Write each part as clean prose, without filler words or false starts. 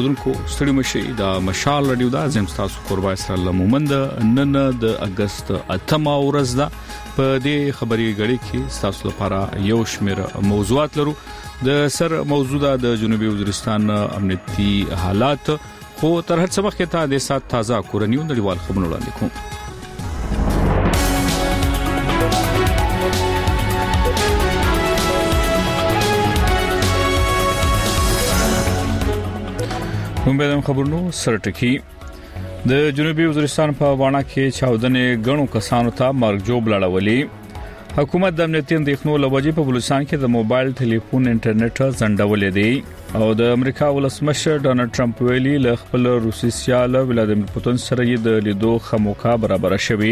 اوریدونکو ستړي مشي د مشال رادیو دا زم تاسو قربا اسرائیل مومند نن د اگست 8 ورځ ده په دې خبري غړي کې تاسو لپاره یو شمېر موضوعات لرو د سر موضوع د جنوبي وزیرستان امنیتي حالات خو تر هر څه وخت ته د سات تازه کورنیو نړیوال خبرونه وړاندې کوم موږ خبرونو سرټکی د جنوبي وزیرستان په وانه کې چاودنې غنو کسانو ته مرګ جوړ لړولې حکومت د امنیتي اندېښنو لوجې په بلوچستان کې د موبایل ټلیفون انټرنیټ ځنډولې دی او د امریکا ولسمشر ډونالد ټرمپ ویلي له خپل روسي سیال ولادیمیر پوتین سره د لیدو خموکا برابر شوی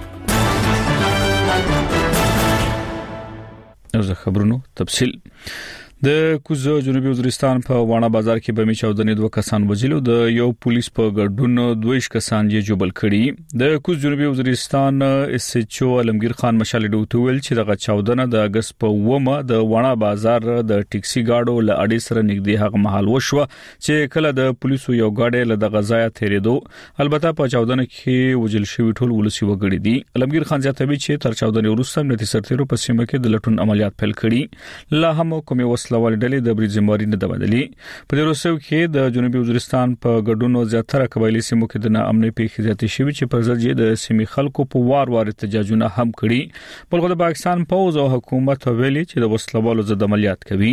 اوس خبرونو تفصیل د کوزو جنوبي وزیرستان په وانه بازار کې بمي چاودنې دوه کسان وژلو د یو پولیس په ګډون 22 کسان یې جوبل کړي د کوز جنوبي وزیرستان اس ایچ او علمگیر خان مشال ډوټول چې دغه چاودنه د اگست په ومه د وانه بازار د ټیکسي گاډو له اړې سره نږدې هغه محل وشو چې کله د پولیسو یو گاډي له دغه ځای تیریدو البته په چاودنه کې وژل شوی ټول ولسی وګړي دي علمگیر خان ځاتوي چې تر چاودنې وروسته امنیتي سرتیرو په سیمه کې د لټون عملیات پیل کړي لا هم کومه لوال ډلې د بریزماري نه دبدلي په دې وروسته کې د جنوبي وزیرستان په ګډونو زیاتره قبایلی سیمو کې د امنیت پیښې زیاتې شوې چې پر ضد د سیمې خلکو په وار احتجاجونه هم کړي بلکې د پاکستان پوز او حکومت ویلي چې د وسلوالو ضد عملیات کوي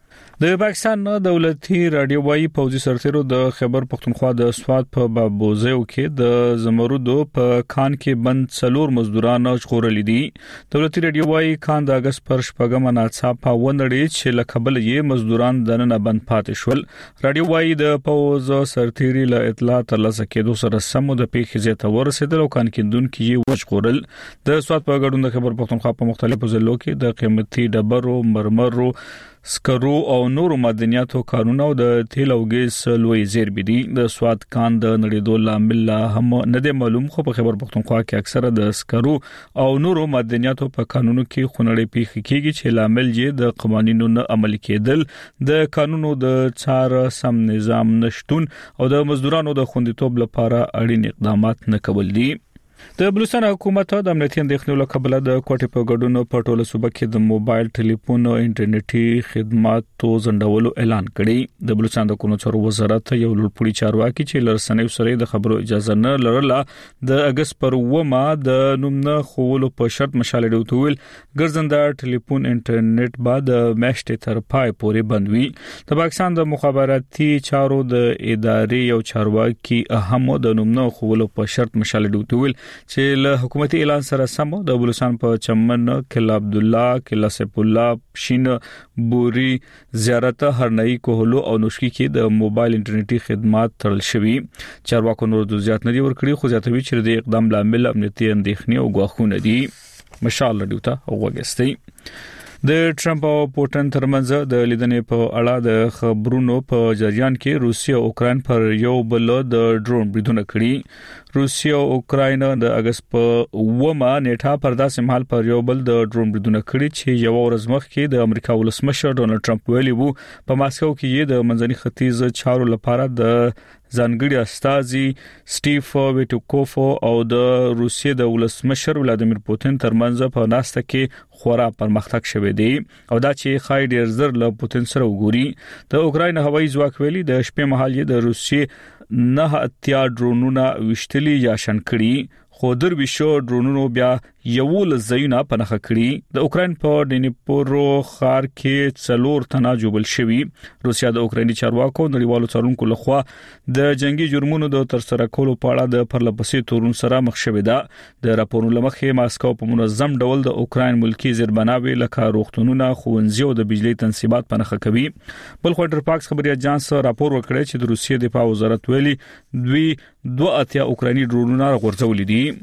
د پاکستان دولتي رادیوایي پوځي سرتیرو د خیبر پختونخوا د سواد په بابوزیو کې د زمرودو په کان کې بند څلور مزدوران ژغورل دي دولتي رادیوایي کان د اگست پر شپږم ناڅاپه ونړي چې لکبل یې مزدوران دنه بند پاتې شول رادیوایي د پوز سرتیري له اطلاع ترلاسه کېدو سره سم د پیښې زیاته ورسېدل او کان کېندونکو یې وژغورل د سواد په ګډون د خیبر پختونخوا په مختلفو ضلعو کې د قیمتي ډبرو مرمرو سکرو او نورو معدنیاتو کارونه او د تیل او ګیس لوی زیربې دي د سواد کان د نړیدو لامل هم نه دی معلوم خو په خیبر پختونخوا کې اکثره د سکرو او نورو معدنیاتو په قانونو کې خونړې پیښې کیږي چې لامل یې د قوانینو نه عملي کېدل د قانونو د څار سم نظام نشټون او د مزدورانو د خوندیتوب لپاره اړین اقدامات نه کول دي د بلوچستان حکومت د امنیتي اندېښنو له کبله د کوټې په ګډون په ټوله صوبه کې د موبایل ټلیفون او انټرنیټي خدماتو ځنډولو اعلان کړی د بلوچستان د قانون چارو وزارت یو لوړپوړي چارواکي چې لرسنۍ سره د خبرو اجازه نه لرله د اگست پر ومه د نومنه خولو په شرط مشال ډوټول ګرځنده ټلیفون انټرنیټ بعد میاشتې تر پای پورې بند وي د پاکستان د مخابراتي چارو د ادارې یو چارواکي اهم د نومنه خولو په شرط مشال ډوټول چې له حکومتي اعلان سره سم د بلوچستان په چمن کلا عبد الله کلا سیف الله شین بوري زیارت هرنئی کوهلو او نوشکی کې د موبایل انټرنیټي خدمات تړل شوي چارواکو نور د زیات ندي ورکړي خو زیاتوي چې د اقدام لامل امنیتي اندېښنې او غواخونه دي مشال رډیوتا او وګستي د ټرمپ او پوتین ترمنځ د لیدنې په اړه د خبرونو په جریان کې روسیا او اوکرين پر یو بل د ډرون بریدونه کړي روسیا او اوکرين د اگست په ومه نیټه پر داسې مهال پر یو بل د ډرون بریدونه کړي چې یو ورځ مخکې د امریکا ولسمشر ډونالد ټرمپ ویلي وو په ماسکو کې یې د منځني ختیځ چارو لپاره د ځانګړي استازي سټیف ویټوکوف او د روسیې د ولسمشر ولادیمیر پوتین ترمنځ په ناسته کې خورا پرمختګ شوه دی او دا چې خای ډیر زر له پوتین سره وګوري د اوکراین هوایي ځواک ویلي د شپې مهال یې د روسیې نه اتیا ډرونونه وشتلي یا شن کړي خو درویشو ډرونونو بیا یو لزینا پنهخ کړي د اوکراین په ډینیپورو ښار کې څلور تنه جوبل شوی روسیا د اوکرایني چارواکو نړیوالو څارونکو لخوا د جنگي جرمونو د ترسره کولو په اړه د پرلپسې تورون سره مخ شوې ده د راپورونو لمخې ماسکو په منظم ډول د اوکراین ملکی زیربناوي لکه روغتونونه خوندزي او د بجلی تنصیبات پنهخ کوي بل خو انټرفاکس خبري اژانس راپور ورکړی چې د روسیې دفاع وزارت ویلي دوی 2 اوکرایني ډرونونه غورځولې دي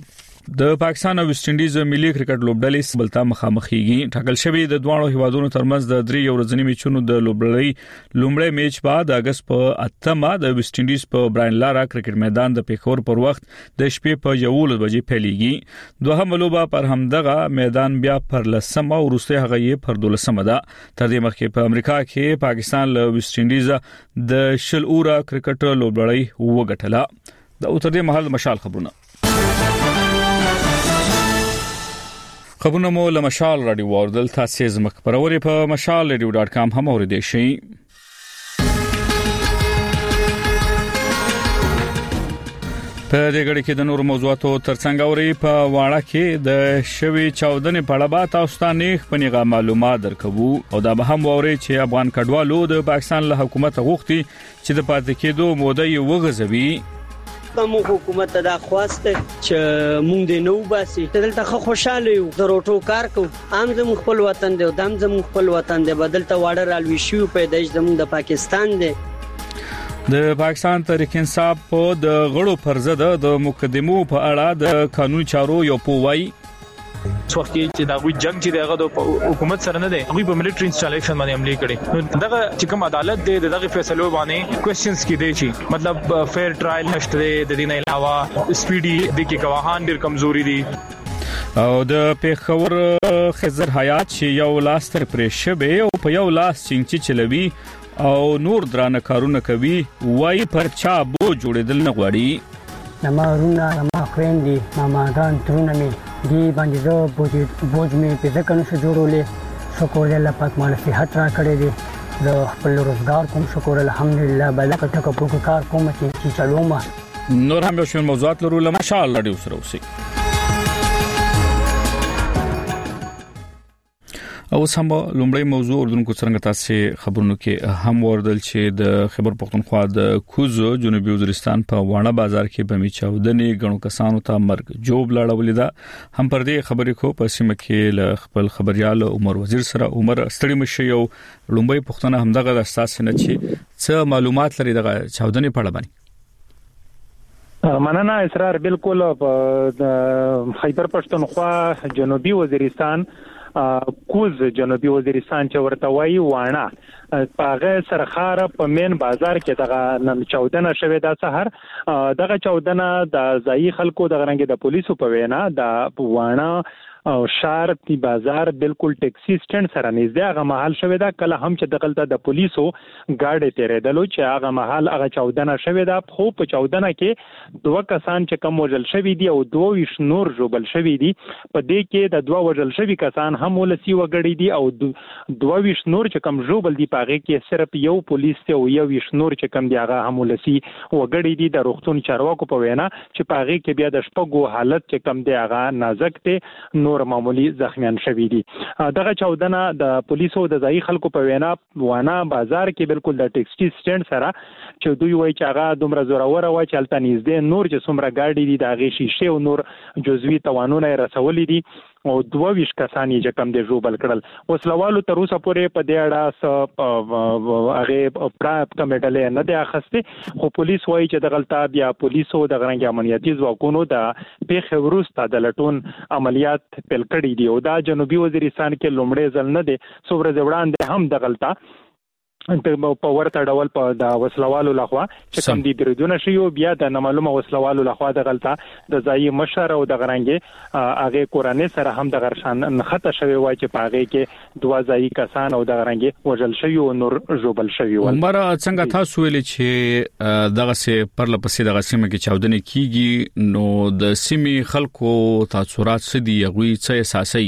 د پاکستان او ویسټ انډیز ملي کرکټ لوبډلې بلتا مخامخېږي. ټاکل شوی د دوه هیوادونو ترمنځ د 3 ورځنی میچونو د لومړی میچ بعد د اگست په 8مه د ویسټ انډیز په براین لارا کرکټ میدان د پیښور پر وخت د شپې په 11 بجې پیلېږي. دوهم لوبه پر همدغه میدان بیا پر 10مه او وروسته هغه یې پر 12مه ده. تر دې مخکې په امریکا کې پاکستان له ویسټ انډیز د شل اوره کرکټ لوبډلې وګټله. د اوتر دې محل مشال خبرونه مو له مشال رادیو واردل تاسو زموږ خبرونه په mashalradio.com هم اوریدئ شئ. په دې غړي کې د نور موضوعاتو ترڅنګ اوري په واړه کې د شوی چاودنې په اړه تاسو ته نه پنیغه معلومات درکوو او دا به هم اوري چې افغان کډوالو د پاکستان له حکومت غوښتي چې د پاتې کېدو موده یې وغځوي. مو حکومت ته دا خواسته چې مونږ د نو باسي دلته خوشاله یو د روټو کار کو عام زموږ خپل وطن دی او دم زموږ خپل وطن دی بدلته واړه رالوي شو پیدایش زموږ د پاکستان دی. د پاکستان تحریک انصاف په د غړو پرزده د مقدمو په اړه د قانون چارو یو پووای وخت چې دا وی جنگ چې دغه د حکومت سره نه دی هغه په ملټری انسټالیشن باندې عملي کړي. دغه چې کوم عدالت دی دغه فیصلو باندې کوېسچنز کې دی چې مطلب فیر ټرایل نشته د دې نه علاوه سپیډي د کې گواهان ډېر کمزوري دي او د پیښور خزر حیات چې یو لاس تر پرې شبه او په یو لاس چنګچي چلوي او نور درانه کارونه کوي وای پر چا بو جوړېدل نه غواړي. نمارونه ما خويندې ماماګان ترونه می دی باندې زه بوج می په ځکه نشو جوړولې شکر دې الله پاک مال صحت را کړې دي د خپل روزګار کوم شکر الحمدلله بلکه ټکو په کار کوم چې چلوم. نور هم یو شمېر موضوعات لرو له مشال رادیو سره اوسئ. او سم لومړی موضوع اردوونکو څنګه تاسو خبرونو کې هم وردل چې د خیبر پختونخوا د کوزو جنوبي وزیرستان په وانه بازار کې بمی چاودنې غنو کسانو ته مرګ جوب لاړولې ده. هم پر دې خبرې کو په سیمه کې ل خپل خبريال عمر وزیر سره عمر ستړي مشه یو لومړی پختونه همدغه د اساس نه چې څه معلومات لري دغه چاودنې په اړه باندې. مننه اسرار بالکل په خیبر پختونخوا جنوبي وزیرستان کوز جنوبي وزیرستان چې ورته وایي وانه پاغه سرخاره په مین بازار کې دغه نن چاودنه شوه د سحر دغه چاودنه د ځای خلکو د غرنګ د پولیسو په وینا د وانه او شهر دی بازار بالکل ټیکسي سټند سره نږدې هغه محل شوه دا کله هم چې دغلته د پولیسو گاډي تیرېدلو چې هغه محل هغه چاودنه شوه دا خو په چاودنه کې دوه کسان چې کم وجل شوی دي او 22 نور جوبل شوی دي په دې کې د دوه وجل شوی کسان هم ولسی وګړي دي او 22 نور چې کم جوبل دي پاغه کې صرف یو پولیس ته او یو نور چې کم دی هغه هم ولسی وګړي دي د روغتون چارواکو په وینا چې پاغه کې بیا د شپږو حالت چې کم دی هغه نازک دی نور معمولی زخمیان شوی دي. دغه چاودنه د پولیسو د ځای خلکو په وینا وانه بازار کې بالکل د ټیکسي سټند سره چې دوی وایي چې هغه دومره زوره و چې الته نږدې نور چې څومره گاډي دي د هغه شیشه او نور جزوی توانونه رسولې دي او 22 کسان یې کم دي جوبل کړل. وسلوالو تر اوسه پورې په دې اړه هغه پراپ کمیټه نه دی اخسته خو پولیس وایي چې د غلطه بیا پولیسو د غرنګ امنیتي ځواکونو د پیښې وروسته د لټون عملیات پیل کړي دي او دا جنوبي وزیرستان کې لومړی ځل نه دی څومره وړاندې هم د غلطه په ورته ډول په د وسلوالو لخوا چې کوم دي بریدونه شي او بیا د نامعلومه وسلوالو لخوا د غلطه د ځای مشر او د غرنګي هغه قرانه سره هم د غرشان خطه شوی وای چې په هغه کې دوه ځای کسان او د غرنګي وجل شوی او نور جوبل شوی ول. عمر څنګه تاسو ویل چې دغه سه پر لپسې دغه سیمه کې چاودنې کیږي نو د سیمې خلکو تاثرات سدي غوي څه احساسي؟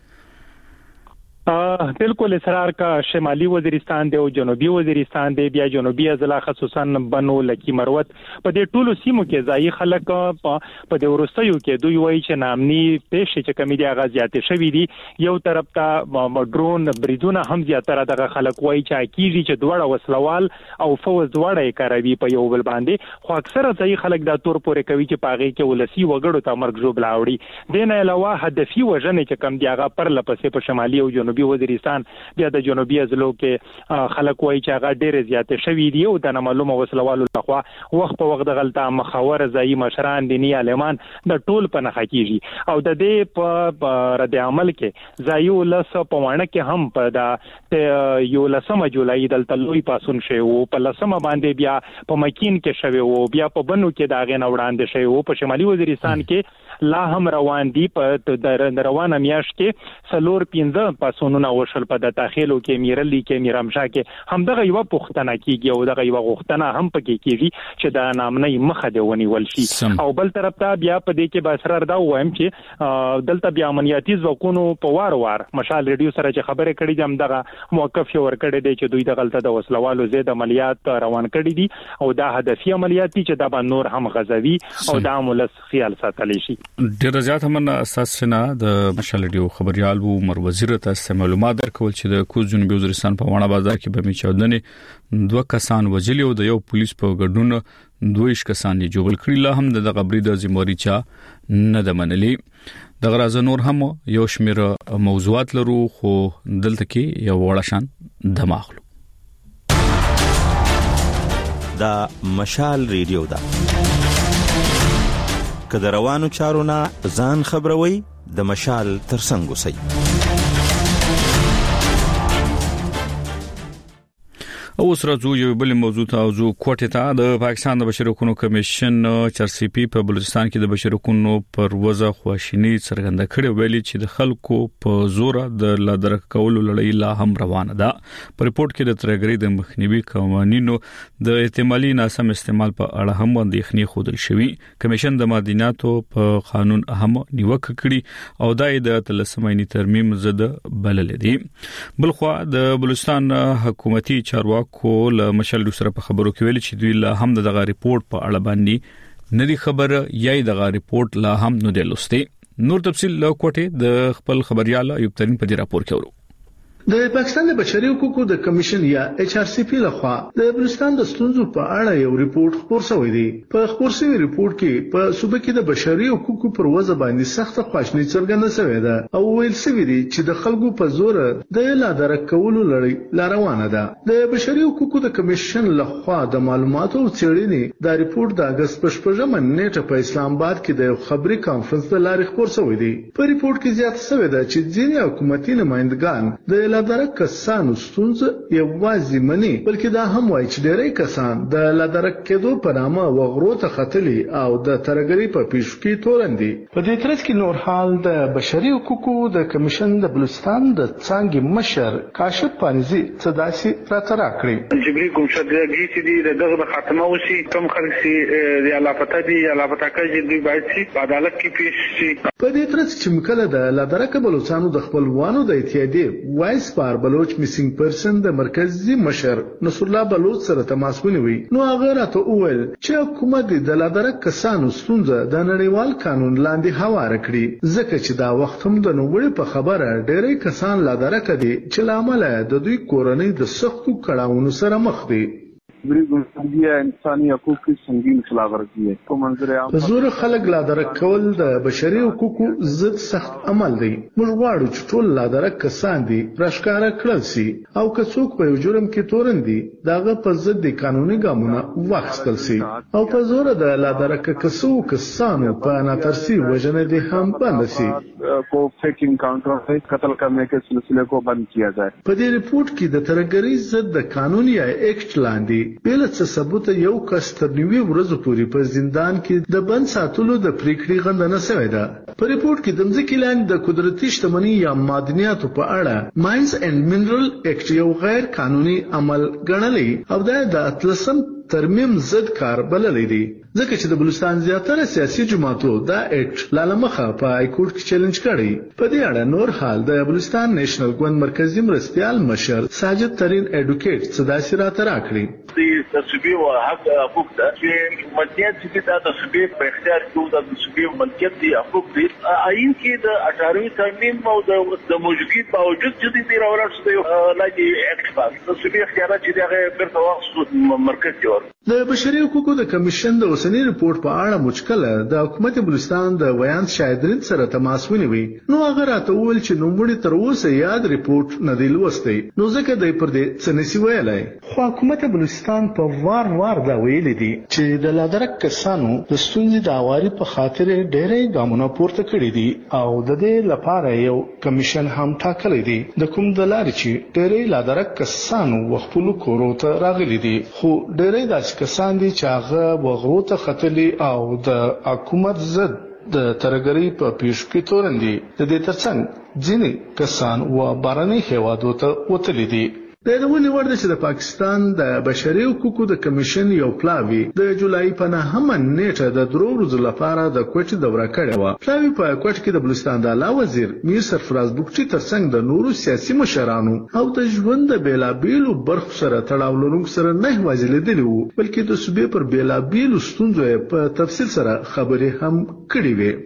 بالکل اسرار کا شمالي وزیرستان دی او جنوبي وزیرستان دی بیا جنوبي اضلاع خصوصا بنو لکی مروت په دې ټولو سیمو کې ځای خلک په دې ورستیو کې دوی وایي چې نامني پېښې چې کمی دی غاز زیات شوی دي یو طرف ته ډرون بریدونه هم زیاتره دغه خلک وایي چې کیږي چې دوړه وسلوال او فوز دوړه یې کاروي په یو بل باندې خو اکثره ځای خلک دا تور پورې کوي چې پاغي کې ولسی وګړو ته مرګ جوړ لاوړي دین علاوه هدفي وژنې چې کم دی هغه پر لپسې په شمالي او جنوبي جنوبي وزیرستان بیا د جنوبي ازلو کې خلک وایي چې هغه ډېر زیات شوی دی او د معلومه وسلوالو لخوا وخت په وخت غلطه مخاور ځای مشران دینی عالمان د ټول په نخښه کیږي او د دې په رد عمل کې ځایو لس په وانه کې هم په د یو لسمه جولای د تلوي پاسون شوی او په لسمه باندې بیا په مکین کې شوی او بیا په بنو کې دا غن وړاندې شوی او په شمالي وزیرستان کې لا هم روان دي په د روانه میاش کې سلور 15 پاسونونه وشل په د داخلو کې میرلی کې میرامشا کې هم دغه یو پختنه کیږي او دغه یو غختنه هم پکې کیږي چې د نامنۍ مخه دی ونیول شي او بل طرف ته بیا په دې کې باسرار دا وایم چې دلته بیا امنیتي ځواکونو په وار مشال ریډیو سره چې خبره کړې دي هم دغه موقف یو ور کړی دی چې دوی د غلطه د وسلوالو زید عملیات روان کړي دي او دا هدفي عملیات دي چې دا نور هم غزوي او دا مولس خیال ساتلی شي. ډیر زیات هم اساسنا د مشال ریډیو خبريال وو مر وزیر ته معلومات درکول چې د کوز جنوبي وزیرستان په وانه بازار کې به میچودنې 2 کسان وجلی او د یو پولیس په ګډون 2 کسان یې جوړل کړي لا هم د غبري د ذمہواری چا نه د منلي د غراز نور هم یو شمیر موضوعات لرو خو دلته کې یو وړشان دماغلو دا مشال ریډیو دا که روانو چارونه ځان خبروي د مشال ترڅنګ وسی او سره زو یو بل موضوع ته او زو کوټه ته د پاکستان د بشري حقوقو کمیشن چرسيپي په بلوچستان کې د بشري حقوقو پر وضع خواشینی څرګنده کړې ویلي چې د خلکو په زور د لادرک کولو لړۍ لا هم روانه ده په ریپورت کې د ترګری د مخنیوي قوانینو د احتمالي ناسم استعمال په اړه هم اندېښنې خوده شوی کمیشن د مدیناتو په قانون هم نیوکه کړې او دای د تلسمینی ترمیم زده بلل دي بلخو د بلوچستان حکومتي چارواکو کول مشال سره په خبرو کې ویل چې دوی لا هم دغه ریپورت په اړه باندې ندي خبره یای دغه ریپورت لا هم نه دلسته نور تفصیل له کوټه د خپل خبريال ایوب ترين په دې راپور کې ورو د پاکستان د بشري حقوقو د کمیشن یا ایچ آر سی پی لخوا د بلوچستان د ستونزو په اړه یو ریپورت خپور شوی دی په خپور شوی ریپورت کې په صوبه کې د بشري حقوقو پر وضع باندې سخت خواشنی څرګنده شوې ده او ویل شوی دی چې د خلکو په زور د لادرک کولو لړۍ لا روانه ده د بشري حقوقو د کمیشن لخوا د معلوماتو څېړنې د ریپورت د اگست په 15 نیټه په اسلام آباد کې د خبري کانفرنس د لارې خپور شوی دی په ریپورت کې زیاته شوې ده چې ځینې حکومتي نمائندگان د لادرک کسانو ستونزه یوازې مني بلکې دا هم وایي چې ډېری کسان د لادرک کېدو په نامه وغرو ته ختلي او د ترګري په پیښو کې تورندي په دې ترڅ کې نور حال د بشري حقوقو د کمیشن د بلوچستان د څنګه مشر کاشف پانزي صداسي راترا کړی جبري کوم شګي چې دغه خاتمه وشي کوم خلک چې د علاقه دي علاقه کې دوی باید چې عدالت کې پیښ شي په دې ترڅ چې مکله د لادرک بلوچستانو د خپلوانو د اتحادیې وایس پار بلوچ میسنګ پرسن د مرکزی مشر نصر الله بلوچ سره تماس ونیوي نو هغه راته وویل چې حکومت د لادرک کسانو ستونزه د نړیوال قانون لاندې هواره کړي ځکه چې دا وخت هم د نوړې په خبره ډېری کسان لادرک دي چې لامل د دوی کورنۍ د سختو کړهونو سره مخ دي انساني حقوق کی سنگین خلاف ورزی ہے تو منظر عام زور خلق لادرک کول د بشري حقوقو ضد سخت عمل دی موږ غواړو چې ټول لادرک کسان دي راشکاره کړل شي او که څوک په جرم کې تورن دي داغه په ضد قانوني ګامونه واخیستل شي او په زور د لادرک کسانو په ناترسي وجنه دي هم بند شي کو فیک انکاؤنٹر سے قتل کرنے کے سلسلے کو بند کیا جائے په دې ریپورت کې د ترګری ضد د قانوني ایکټ لاندې بل څه ثبوت یو کس تر 90 ورځې پورې په زندان کې د بند ساتلو د پریکړې غندنه شوې ده په ریپورت کې د ځمکې لاندې د قدرتي شتمنۍ یا معدنیاتو په اړه ماینز اینڈ منرل ایکټ یو غیر قانوني عمل ګڼلی او دا د اتلسم ترمیم ضد کار بللی دی ځکه چې د بلوچستان زیاتره سیاسي جماعتو دا ایکټ لالمخه په های کورټ کې چیلنج کړی په دې اړه نور حال د بلوچستان نېشنل ګوند مرکزی مرستيال مشر ساجد ترين ایډوکیټ صداسي راته راکړي د تصویب او حق حقوق چې ملکیت چې د تصویب په اختیار کې د تصویب ملکیت دی حقوق دي آئین کې د 18 ترمیم او د موجودیت باوجود چې دی راوړل شوی لاګي ایکټ په تصویب اختیارات چې دغه پر تواصل مرکز ورکړي. د بشري حقوقو د کمیشن د اوسنی ریپورت په اړه مشکله د حکومت بلوچستان د ویان شاهدرین سره تماس ونیوي. نو هغه راته وویل چې نوموړي تر اوسه یاد ریپورت نه دی لوستی، نو ځکه دی پر دې څه نشي ویلای. خو حکومت بلوچستان په وار دا ویلي دي چې د لادرک کسانو د ستونزې د اواري په خاطر ډېرې ګامونه پورته کړي دي او د دې لپاره یو کمیشن هم ټاکلی دی، د کوم د لارې چې ډېرې لادرک کسانو وخپل کورو ته راغلي دي، خو ډېرې داسې کسان دي چې هغه وغرو ته ختلي او د حکومت ضد د ترګری په پیښ کې تورندي. د دې ترڅنګ ځینې کسان و بارني هیوادو ته وتلي دي. د دې ورده چې د پاکستان د بشري حقوقو د کمیشن یو پلاوی د جولای په 9 نیټه د درو ورځې لپاره د کوټې دوره کړې و. پلاوی په کوټ کې د بلوچستان د اعلی وزیر میر سرفراز بوکچي ترڅنګ د نورو سیاسي مشرانو او د ژوند د بیلابیلو برخو سره تړاو لرونکو سره نه یوازې لیدلی وو، بلکې د صوبې پر بیلابیلو ستونزو په تفصیل سره خبرې هم کړې وې.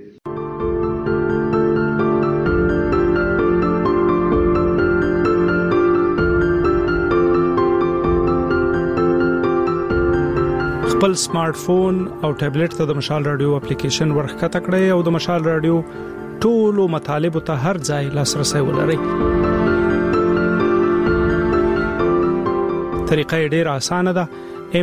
خپل سمارټ فون او ټابلیټ ته د مشال رادیو اپلیکیشن ورخته کړئ او د مشال رادیو ټولو مطالب ته هر ځای لاسرسي ولرئ. طریقه ډېره اسانه ده.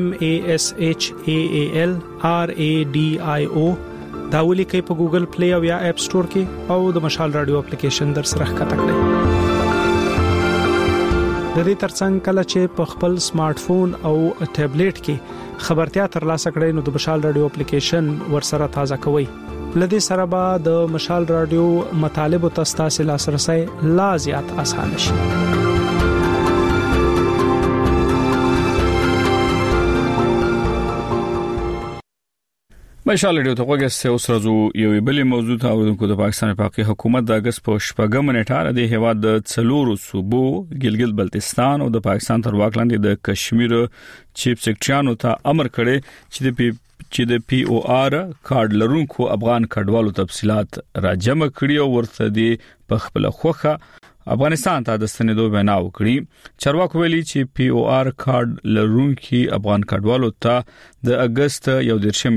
MASHAAL RADIO دا ولیکئ په ګوګل پلی او یا اپ سٹور کې او د مشال رادیو اپلیکیشن در سره ښکته کړئ. د دې ترڅنګ کله چې په خپل سمارټ فون او ټابلیټ کې خبرتیا ترلاسه کړئ نو د مشال رادیو اپلیکیشن ورسره تازه کوئ. لدې سره به د مشال رادیو مطالب او تاسو لاسرسي لا زیات آسان شي. مشال رادیو ته وګورئ. اوس راځو یو بل موضوع ته او د پاکستان پاکي حکومت د اگست په 8 نیټه د هیواد د څلورو صوبو ګلګت بلتستان او د پاکستان تر واک لاندې د کشمیر چیف سیکریټریانو ته امر کړی چې د پی او آر کارت لرونکو افغان کډوالو تفصيلات راجمع کړي او ورته دی په خپل خوخه افغانستان ته د ستنېدو بنا وکړي. چارواکو ویلي چې پی او آر کارت لرونکي افغان کډوالو ته د اگست 11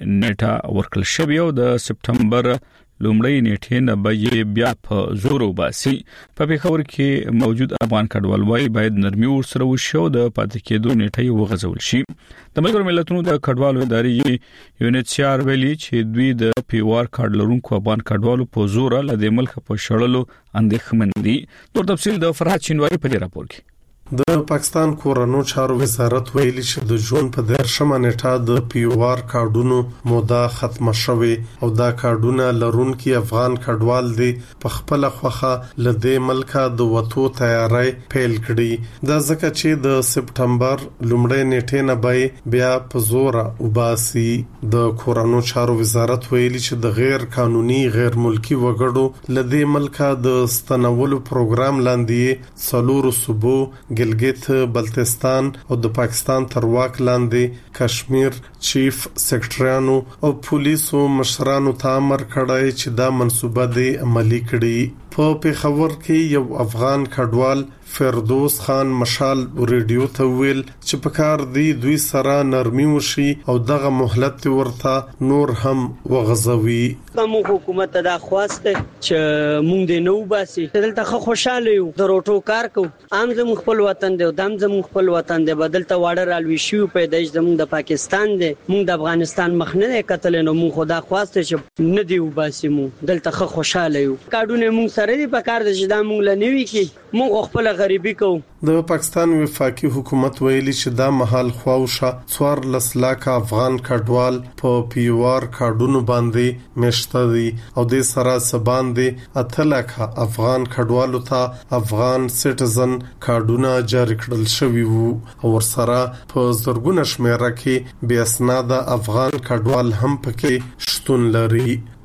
نیټه ورکړل شوی او د سپټمبر لومړی نیټه نه به بیا په زور وباسي. په پیښور کې موجود افغان کډوال وايي باید نرمي ورسره وشي او د پاتې کېدو نیټه وغځول شي. د ملګرو ملتونو د کډوالو ادارې یونیسیار ویلي چې دوی د پی او آر کارت لرونکو افغان کډوالو په زور له د ملک په شړلو اندېښمن دي. نور تفصیل د فرحت شینواری په دې راپور کې. د پاکستان کورونو چارو وزارت ویلي چې د جون په 10 نیټه د پی او آر کارډونو موده ختمه شوه او دا کارډونه لرونکي افغان کډوال دي په خپل خوخه لدې ملکه د وټو تیاری پیل کړي. دا ځکه چې د سپټمبر لومړی نیټه نه به بیا په زور وباسي. د کورونو چارو وزارت ویلي چې د غیر قانوني غیر ملکی وګړو لدې ملکه د ستنولو پروګرام لاندې څلورو صوبو ګلګت بلتستان او د پاکستان تر واک لاندې کشمیر چیف سیکریټریانو او پولیسو مشرانو ته امر کړی چې دا منصوبه دې عملي کړي. په پیښور کې یو افغان کډوال فردوس خان مشال ریډیو ته ویل چې په کار دی دوی سره نرمي وشي او دغه مهلت ورته نور هم وغځوي. مو حکومت ته دا خواسته چې مونږ د نو باسي دلته خوشاله یو د روټو کار کو عام زموږ خپل وطن دی او دم زموږ خپل وطن دی بدلته واړه رالوي شو پیدایش زموږ د پاکستان دی مونږ د افغانستان مخ نه کتل نو مونږ خدا خواسته چې نه دی وباسي مو دلته خوشاله یو کارونه مونږ سره دی په کار د چې دا مونږ لنیوي کې مونږ خپل غریبي کو. د پاکستان وفاقي حکومت ویلي چې دا محل خواوشه 14 لک افغان کډوال په پی او آر کارډونو باندې مشته دي او د سره سبان دي 8 لک افغان کډوالو ته افغان سټیزن کارډونه جاری کړل شوی وو او ورسره په زرګونه شمیره کې بیا اسناد افغان کډوال هم پکې شتون لري.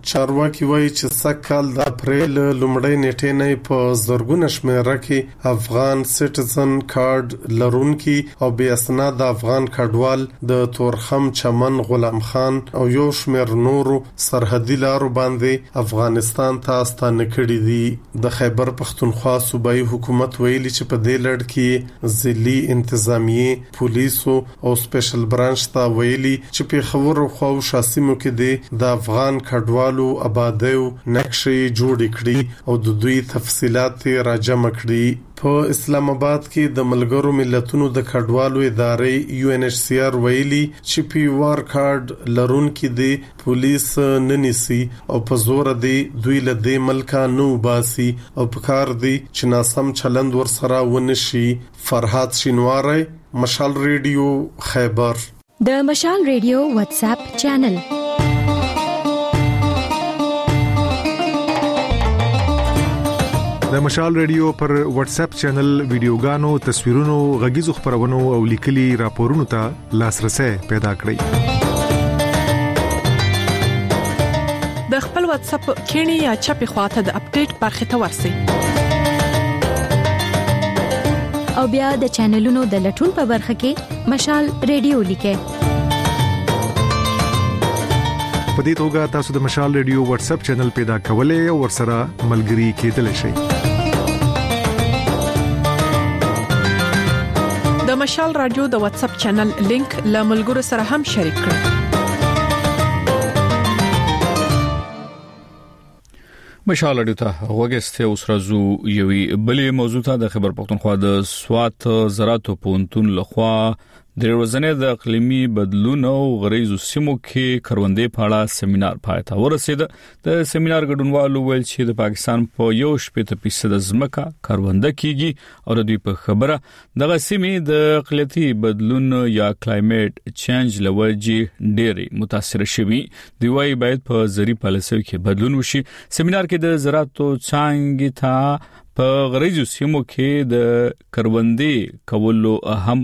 چارواکي وایي چې سکهال د اپریل لومړۍ نیټې نه په زرګونه شمیره کې افغان سټیزن کارت لرونکي او بې اسناد افغان کډوال د تورخم چمن غلام خان او یو شمېر نورو سرحدي لارو باندې افغانستان ته ستانه کړي دي. د خیبر پختونخوا صوبایي حکومت ویلي چې په دې لړ کې ځلي انتظامیه پولیسو او سپیشل برانچ ته ویلي چې په خبرو خو شاسمو کې د افغان کډوالو آبادیو نقشې جوړې کړې او د دوی تفصيلات راجمع کړې. په اسلام آباد کې د ملګرو ملتونو د کډوالو ادارې UNHCR ویلي چې پیوار کارت لرونکي د پولیس ننسي او په زور دی دوی له دې ملکا نو باسي او په کار دی چې ناسم چلند ورسره ونشي. فرحات شینواری، مشال ریډیو، خیبر. د مشال ریډیو واتس اپ چینل. د مشال ریډیو پر واتس اپ چینل ویډیوګانو، تصویرونو، غږیزو خبرونو او لیکلي راپورونو ته لاسرسي پیدا کړئ. د خپل واتس اپ کینی یا چپی خواته د اپډیټ برخه ته ورسئ. او بیا د چینلونو د لټون په برخه کې مشال ریډیو لیکئ. په دې توګه تاسو د مشال ریډیو واتس اپ چینل پیدا کولای او ورسره ملګري کېدلی شئ. د مشال رادیو د واتس اپ چینل لینک له ملګرو سره هم شریک کړئ. مشال رادیو ته وګورئ. اوس راځو یوې بلې موضوع ته. د خیبر پختونخوا د سوات زراعت پوهنتون لخوا د ورځنې د اقلیمي بدلون او غریزو سیمو کې کروندې په اړه سیمینار پای ته ورسید. د سیمینار ګډونوالو ویل چې د پاکستان په 1% ځمکه کرونده کیږي او د دوی په خبره دغه سیمې د اقلیتي بدلون یا کلایمټ چینج لوجې ډېری متاثر شوي. دی وايي باید په زری پالیسیو کې بدلون وشي. سیمینار کې د زراعت څنګه ته په غریزو سیمو کې د کروندې کولو اهم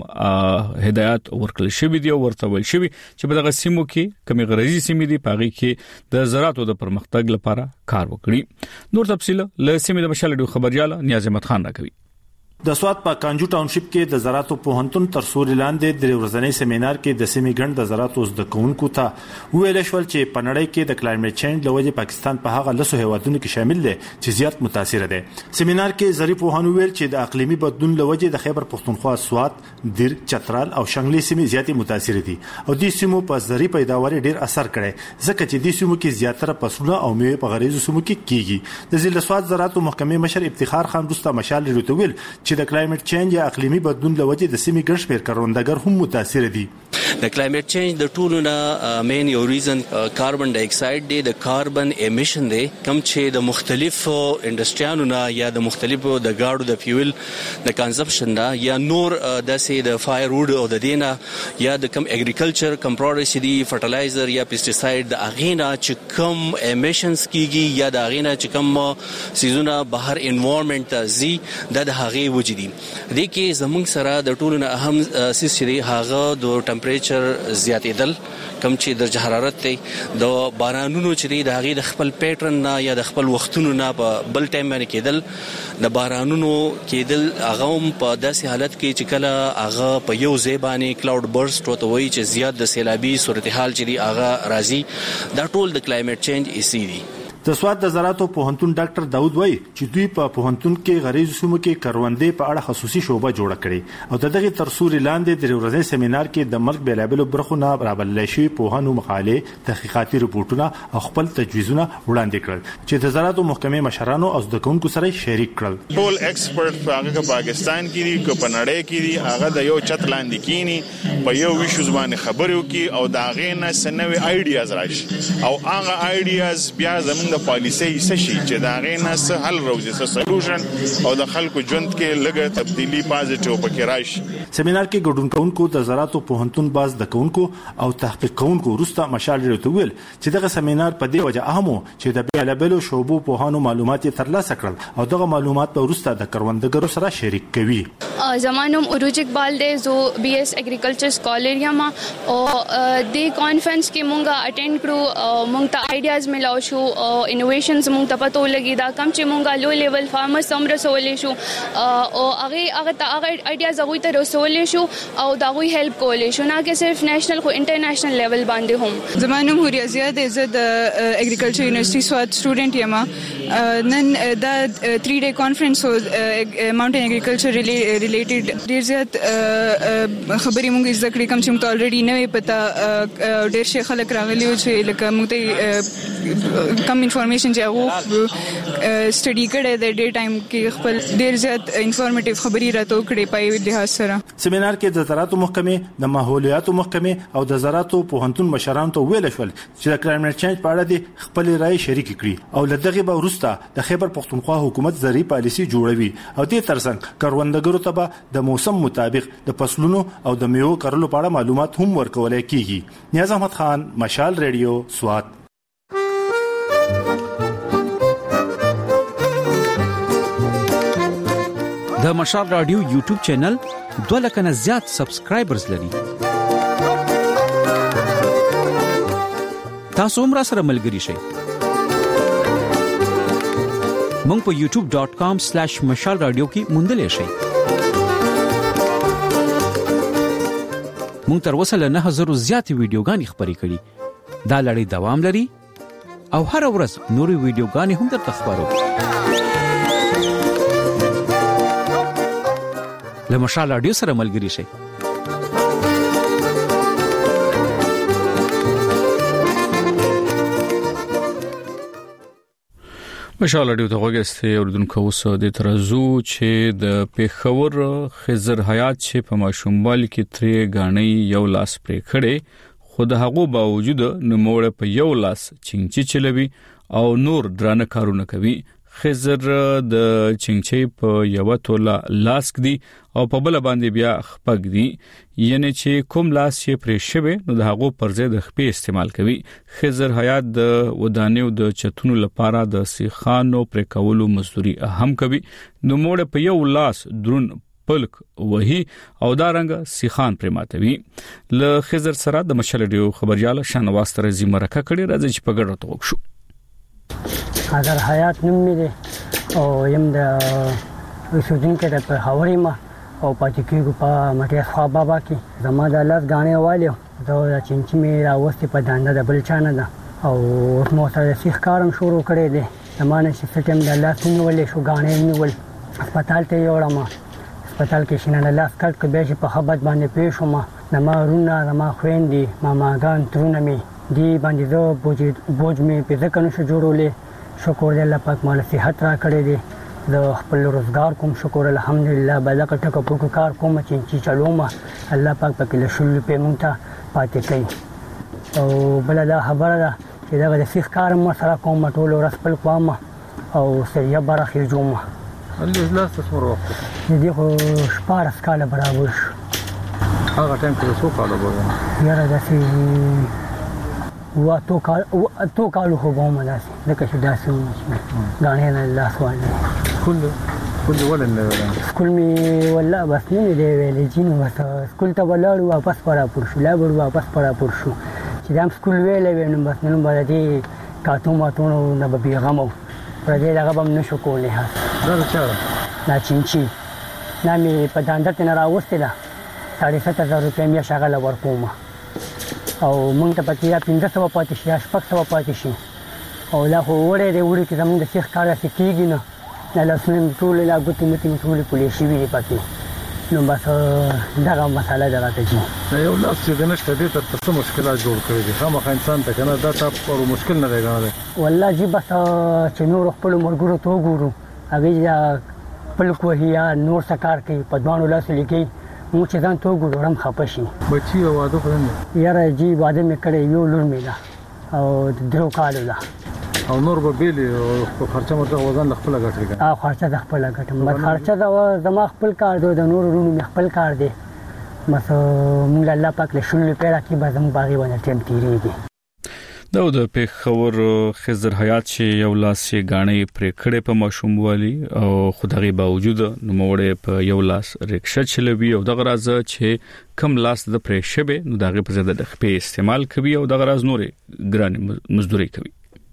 هدایت ورکړل شوې دي او ورته ویل شوې چې په دغه سیمو کې کمی غریزي سیمې دي پاغي کې د زراعتو د پرمختګ لپاره کار وکړي. نور تفصیل له سیمې د مشال ډیو خبريال نیاز احمد خان راکوي. د سوات په کانجو ټاونشپ کې د زراعت پوهنتون تر سوري لاندې د ورځنی سیمینار کې د سیمې ګڼ د زراعت اوس د کونکو ته ویل شول چې په نړۍ کې د کلایمټ چینج لوجه پاکستان په هغه لسو هیوادونو کې شامل دي چې زیات متاثر دي. سیمینار کې ظریف وهانو ویل چې د اقلیمي بدلون لوجه د خیبر پختونخوا، سوات، دیر، چترال او شنګلي سیمې زیاتې متاثر دي او د سیمو په زری پیداوار ډیر اثر کړي ځکه چې د سیمو کې زیاتره فصلونه او میوه په غریزو سیمو کې کیږي. د ضلع سوات زراعت محکمې مشر افتخار خان رستا مشال لري چې د کلایمټ چینج یا اقلیمي بدلون لوجه د سیمې ګڼ شمېر کروندګر هم متاثر دي. د کلایمټ چینج د ټولو نه مین یو ریزن کاربن ډای اکساید دی، د کاربن امیشن دی، کوم چې د مختلفو انډستریانو نه یا د مختلفو د گاډو د فیول د کنزمپشن نه یا نور د سي د فایر وډ او د دینه یا د کم اګریکلچر کم پروډکټس دي، فرټلایزر یا پیسټیساید د اغینا چې کم امیشنز کیږي یا د اغینا چې کم سيزونه بهر انوایرنمنت ته زی د هغه وجدي. د کې زمونږ سره د ټولو نه اهم سیس دی هغه د ټمپریچر زیاتېدل، کم چې درجه حرارت دی، د بارانونو چې د هغه د خپل پیټرن نه یا د خپل وختونو نه په بل ټایم باندې کېدل، د بارانونو کېدل هغه په داسې حالت کې چې کله هغه په یو ځای باندې کلاود برست وته وایي چې زیات د سیلابي صورتحال چې دی هغه راځي. دا ټول د کلایمټ چینج ایسي دي. د سوات د زراعت پوهنتون ډاکټر داوود وایي چې دوی په پوهنتون کې غریزو سیمو کې کروندې په اړه خصوصي شعبه جوړه کړې او دغه تر سوري لاندې د ورځنی سیمینار کې د ملک بیلابلو برخو نه برابرل شي پوهانو مقاله، تحقیقاتي رپورټونه او خپل تجویزونه وړاندې کړل چې د زراعت محکمې مشرانو او د کوونکو سره شریک کړل. ټول ایکسپرټ په هغه پاکستان کې دي که په نړۍ کې دي، هغه د یو چت لاندې کینی په یو ویشو ځوان خبرو کې او دا غینه سنوي آیډیاز راشي او هغه آیډیاز بیا زموږ د پالیسي سشي چې دا غینه سه حل روزي سه سولوشن او د خلکو ژوند کې لګه تبدیلی پازیټیو پکې راشي. سیمینار کې ګډون کوونکو د زراعت پوهنتون باز د کوونکو او تحقیق کوونکو وروسته مشال لري ته ویل چې دغه سیمینار په دې وجه اهمو چې د بیلابلو شعبو پوهانو معلومات ترلاسه کړل او دغه معلومات په وروسته د کروندګرو سره شریک کوي. زمانوم عروج اقبال دې زو BS اګریکلچر سکالر یم او د کانفرنس کې مونږه اټینډ کړو. مونږ ته آیډیاز ملاو شو انوویشنز مونږ ته پته ولګی دا کم چې مونږه لو لیول فارمرز سم رسولې شو او هغه آیډیاز هغه ته رسولې شو او دا غوي هیلپ کولې شو نه کې صرف نېشنل خو انټرنیشنل لیول باندې هم. زمانوم هوریا زیاد عزت اګریکلچر یونیورسيټي سواد سټوډنټ یم. نن دا 3 ډے کانفرنس او ماونټین اګریکلچر ریلیټډ ډیر زیات خبرې مونږ زده کړې کوم چې مونږ الریډي نه پتا ډیر شي خلک راغلي او چې لکه مونږ ته کم انفارمیشن چې هغه سټڈی کړي د ډے ټایم کې خپل ډیر زیات انفارمیټیو خبرې راته کړې پای لحاظ سره. سیمینار کې د زراعت محکمې د ماحولیات محکمې او د زراعت پوهنتون مشران ته ویل شول چې د کلایمټ چینج په اړه د خپل رائے شریک کړي او لدغه به وروسته د خیبر پختونخوا حکومت زرعي پالیسي جوړوي او د ترڅنګ کروندګرو ته د موسم مطابق د فصلونو او د میوو کرلو په اړه معلومات هم ورکول کیږي. نیاز احمد خان، مشال ریډیو، سوات. د مشال رادیو یوټیوب چینل 2 لک نه زیات سبسکرایبرز لري. تاسو هم را سره ملګري شئ. مونږ په youtube.com/mashal radio کې موندلې شئ. مونږ تر اوسه له 9000 زیات ویډیوګانې خبرې کړې. دا لړۍ دوام لري او هر ورځ نورې ویډیوګانې هم درته خبرو. له مشال رادیو سره ملګري شئ. مشال رادیو ته وګورئ اوردونکو اوس د ترازو چې د پیښور خضر حیات چې په ماشوموالي کې ترې غاڼې یو لاس پرې کړي خو د هغه باوجود نوموړ په یو لاس چنګچي چلوي او نور درانه کارونه کوي. خضر د چنګچي په یو توله لاس دی او په بل باندې بیا خپګ دی، یعنی چې کوم لاس یې پرې شوی نو د هغه پر ځای د خپې استعمال کوي. خضر حیات د ودانیو د چتونو لپاره د سیخانو پرې کولو مزدوري هم کوي. نو موږ په یو لاس درون پلک وਹੀ او دا رنګ سیخان پر ماتوي. ل خضر سره د مشلډیو خبريال شانواز ترزي مرکه کړي راځي چې په ګډه توګ شو. خضر حیات نوم می دی او یم د اوسیدونکو د پیښوري ما او پاتې کېږو په مټیا خوا بابا کې زما د لاس غاڼې والیو دا چې می راوستي په دانده د بل چانه ده او مو سره سیخ کارم شروع کړی دی. زمانه چې فتم د لاس نیولې شو غاڼې نیول هسپتال ته یوړم. هسپتال کې شنه لاس کټ کې به په خبرت باندې پېښوم. نما رونه نما خويندې ماماګان ترونه می دی باندې زه بوج می په ځکه نشو جوړولې. شکر دې الله پاک مال صحت را کړې دي. د خپل روزګار کوم شکر الحمدلله بلکه ټکو پکو کار کوم چې چلوم الله پاک پکې له شل په مونږ ته پاتې کوي. او بل دا خبره ده چې دا د فیخ کار مو سره کوم ټول ورځ خپل کوم او سریه برخه جوړم. الله لاس څومره وخت دې خو شپاره سکاله برابر شو. هغه ټایم کې څو کاله وره یاره داسې تو کالو خو بوم داسې دغه چې داسې غاڼې نه لاس باندې کول ولنه سکول می والله بس نه دی ویلې جن وته سکول ته ولاړ واپس پړا پور شو لا ور واپس پړا پور شو چې دام سکول ویلې وینم بس نن باندې کاتو ماتونو نه به غمو پر دې هغه بم نشو کولې ها دا څه نا چینچی نامې په داندته نه راوستل 7,500 روپۍ مې شغله ورکوم او مونږ ته پکې 1500 پاتې شي 600 پاتې شي او لا هو وړې دې وړي چې زمونږ د شیخ کار سکیږي نه لاسونه ټول لا ګوتې متي ټول پولیس شي وی پاتې نو بس دا مساله دراته جی یو لاس چې نشته دې تر څه مشکلات جوړ کړی دي خامخا انسان ته کنه دا تاسو پر مشکل نه راغلی والله جی بس چې نور خپل مرګورو تو ګورو هغه خپل کوهیا نور سکار کوي په دوانو لاس لګي مو چې ځان تو ګورم خپشي بچي واده کړم یاره جی واده مې کړی یو لور مې دا او درو کال دا او نور به بیل او خرچه مرته وزن خپل غټي ا خرچه د خپل غټم ما خرچه د زما خپل کار دی د نور ورونو خپل کار دی مسو موږ الله پاک له شنو پیدا کی به زموږ باغی باندې ټیم تیریږي د پیښور خضر حیات چې یو لاس یې غاڼې پرې کړې په ماشوم والی او خدای باوجود نو موړې په یو لاس رکشا چلوي او د غراز چې کم لاس د پرې شبه نو دغه په زده د خپې استعمال کوي او د غراز نورې ګران مزدوري کوي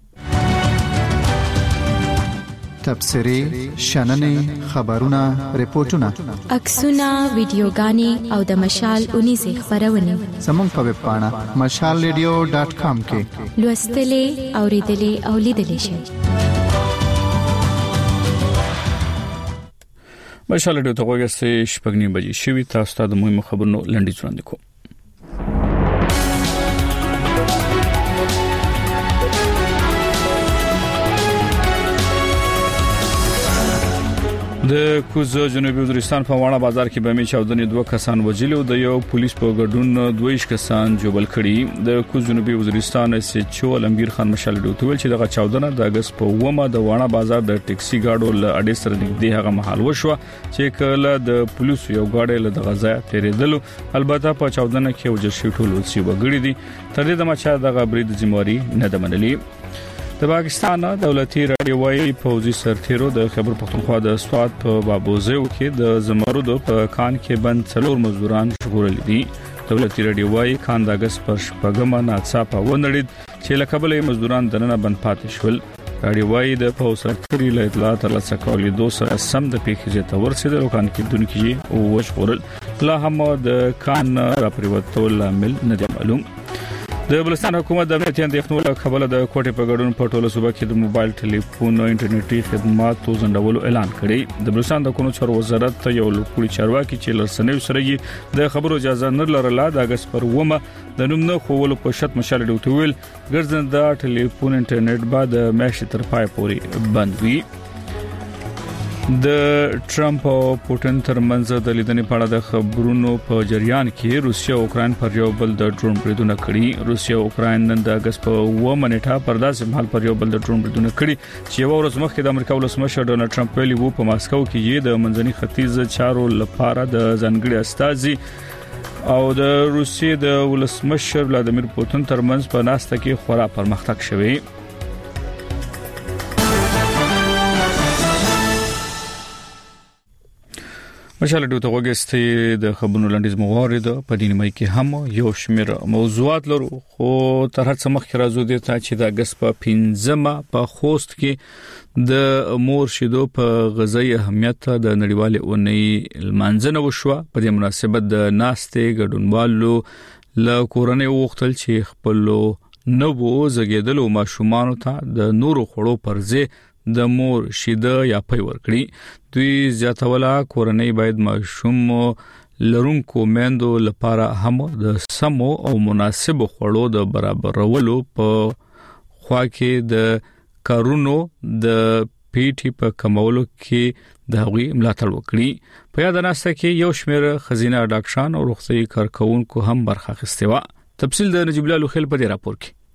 تبصرې شننې خبرونه ریپورتونه عکسونه ویډیوګانې او د مشال 19 خبرونه زموږ په ویب پاڼه mashalradio.com کې لوستلې اوریدلې او لیدلې شئ. مشال رادیو ته وګورئ شپږ بجې شوي تاسو ته د مهمو خبرونو لنډیز وړاندې کوم. د کوز جنوبي وزیرستان په واڼه بازار کې بمې چاودنې 2 کسان وژلي او د یو پولیس په ګډون 22 کسان جوبل کړي. د کوز جنوبي وزیرستان SHO علمگیر خان مشال ډوتول چې دغه چاودنه د اگست په 9 د واڼه بازار د ټیکسي گاډو له اډې سره نږدې هغه محل وشو چې کله د پولیسو یو گاډي له دغه ځای تیرېدل. البته په چاودنه کې وجل شوی ټول وسی وګړي دي. تر دې دمه چې دغه برید ذمہواری نه ده منلي. د پاکستان دولتي رادیو وايي پوځي سرتیرو د خیبر پختونخوا د سواد په بابوزو کې د زمرد په کان کې بند 4 مزدوران ژغورل دي. دولتي رادیو وايي کان د اگست پر شپږمه ناڅاپه ونړید چې لکبل مزدوران دننه بند پاتې شول. رادیو وايي د پوځ سرتیري له اطلاع ترلاسه کولې 200 سم د پیښې ته ورسېدل او کان کې دونکي او وژغورل. لا هم د کان را پریوتول عامل نه دی معلوم. د بلوچستان حکومت د امنیتي اندېښنو له کبله د کوټې په ګډون په ټوله صوبه کې د موبایل ټلیفون او انټرنیټي خدماتو ځنډولو اعلان کړی. د بلوچستان د قانون چارو وزارت یو لوکړي چارواکي چې لرسنوي سره د خبرو اجازه نه لرله د اگست پر 9 د نوم نه خوولو په شرط مشال ډوټویل ګرځنده ټلیفون انټرنیټ بعد میاشتې تر پای پورې بند وي. د ټرمپ او پوتین ترمنځ د لیدنې په اړه د خبرونو په جریان کې روسیا او اوکرين پر یو بل د ډرون بریدونه کړي. روسیا او اوکرين نن د اگست په 9 نیټه پر داسې مهال پر یو بل د ډرون بریدونه کړي چې یو ورځ مخکې د امریکا ولسمشر ډونالد ټرمپ ویلي وو په ماسکو کې یې د منځني ختیځ چارو لپاره د ځانګړي استازي او د روسیې د ولسمشر ولادمیر پوتین ترمنځ په ناسته کې خورا پرمختګ شوی. مشال ډوته وګستې د خبرونو لنډیز موارد په دې نیمه کې هم یو شمېر موضوعات لرو خو تر هڅه مخکې راځو د ته چې د اگست په 15 په خوست کې د مور شیدو په غذایی اهمیت د نړیوال اونۍ لمانځنه وشوه. په دې مناسبت د ناستې ګډونوالو له کورنۍ وغوښتل چې خپل نوو زګیدلو ماشومان ته د نورو خړو پرځه د مور شیده یا پي ورکړي. دوی زیاتوله کورنۍ باید ماشوم لرونکو میندو لپاره هم د سمو او مناسب خوړو د برابرولو په خوا کې د کارونو د پیټي په کمولو کې د هغوی ملاتړ وکړي. په یاد ناسته کې یو شمېر خزینه ډاکټران او روغتي کارکونکو هم برخه اخیستې و. تفصیل د نجیب الله لوخیل په دې راپور کې.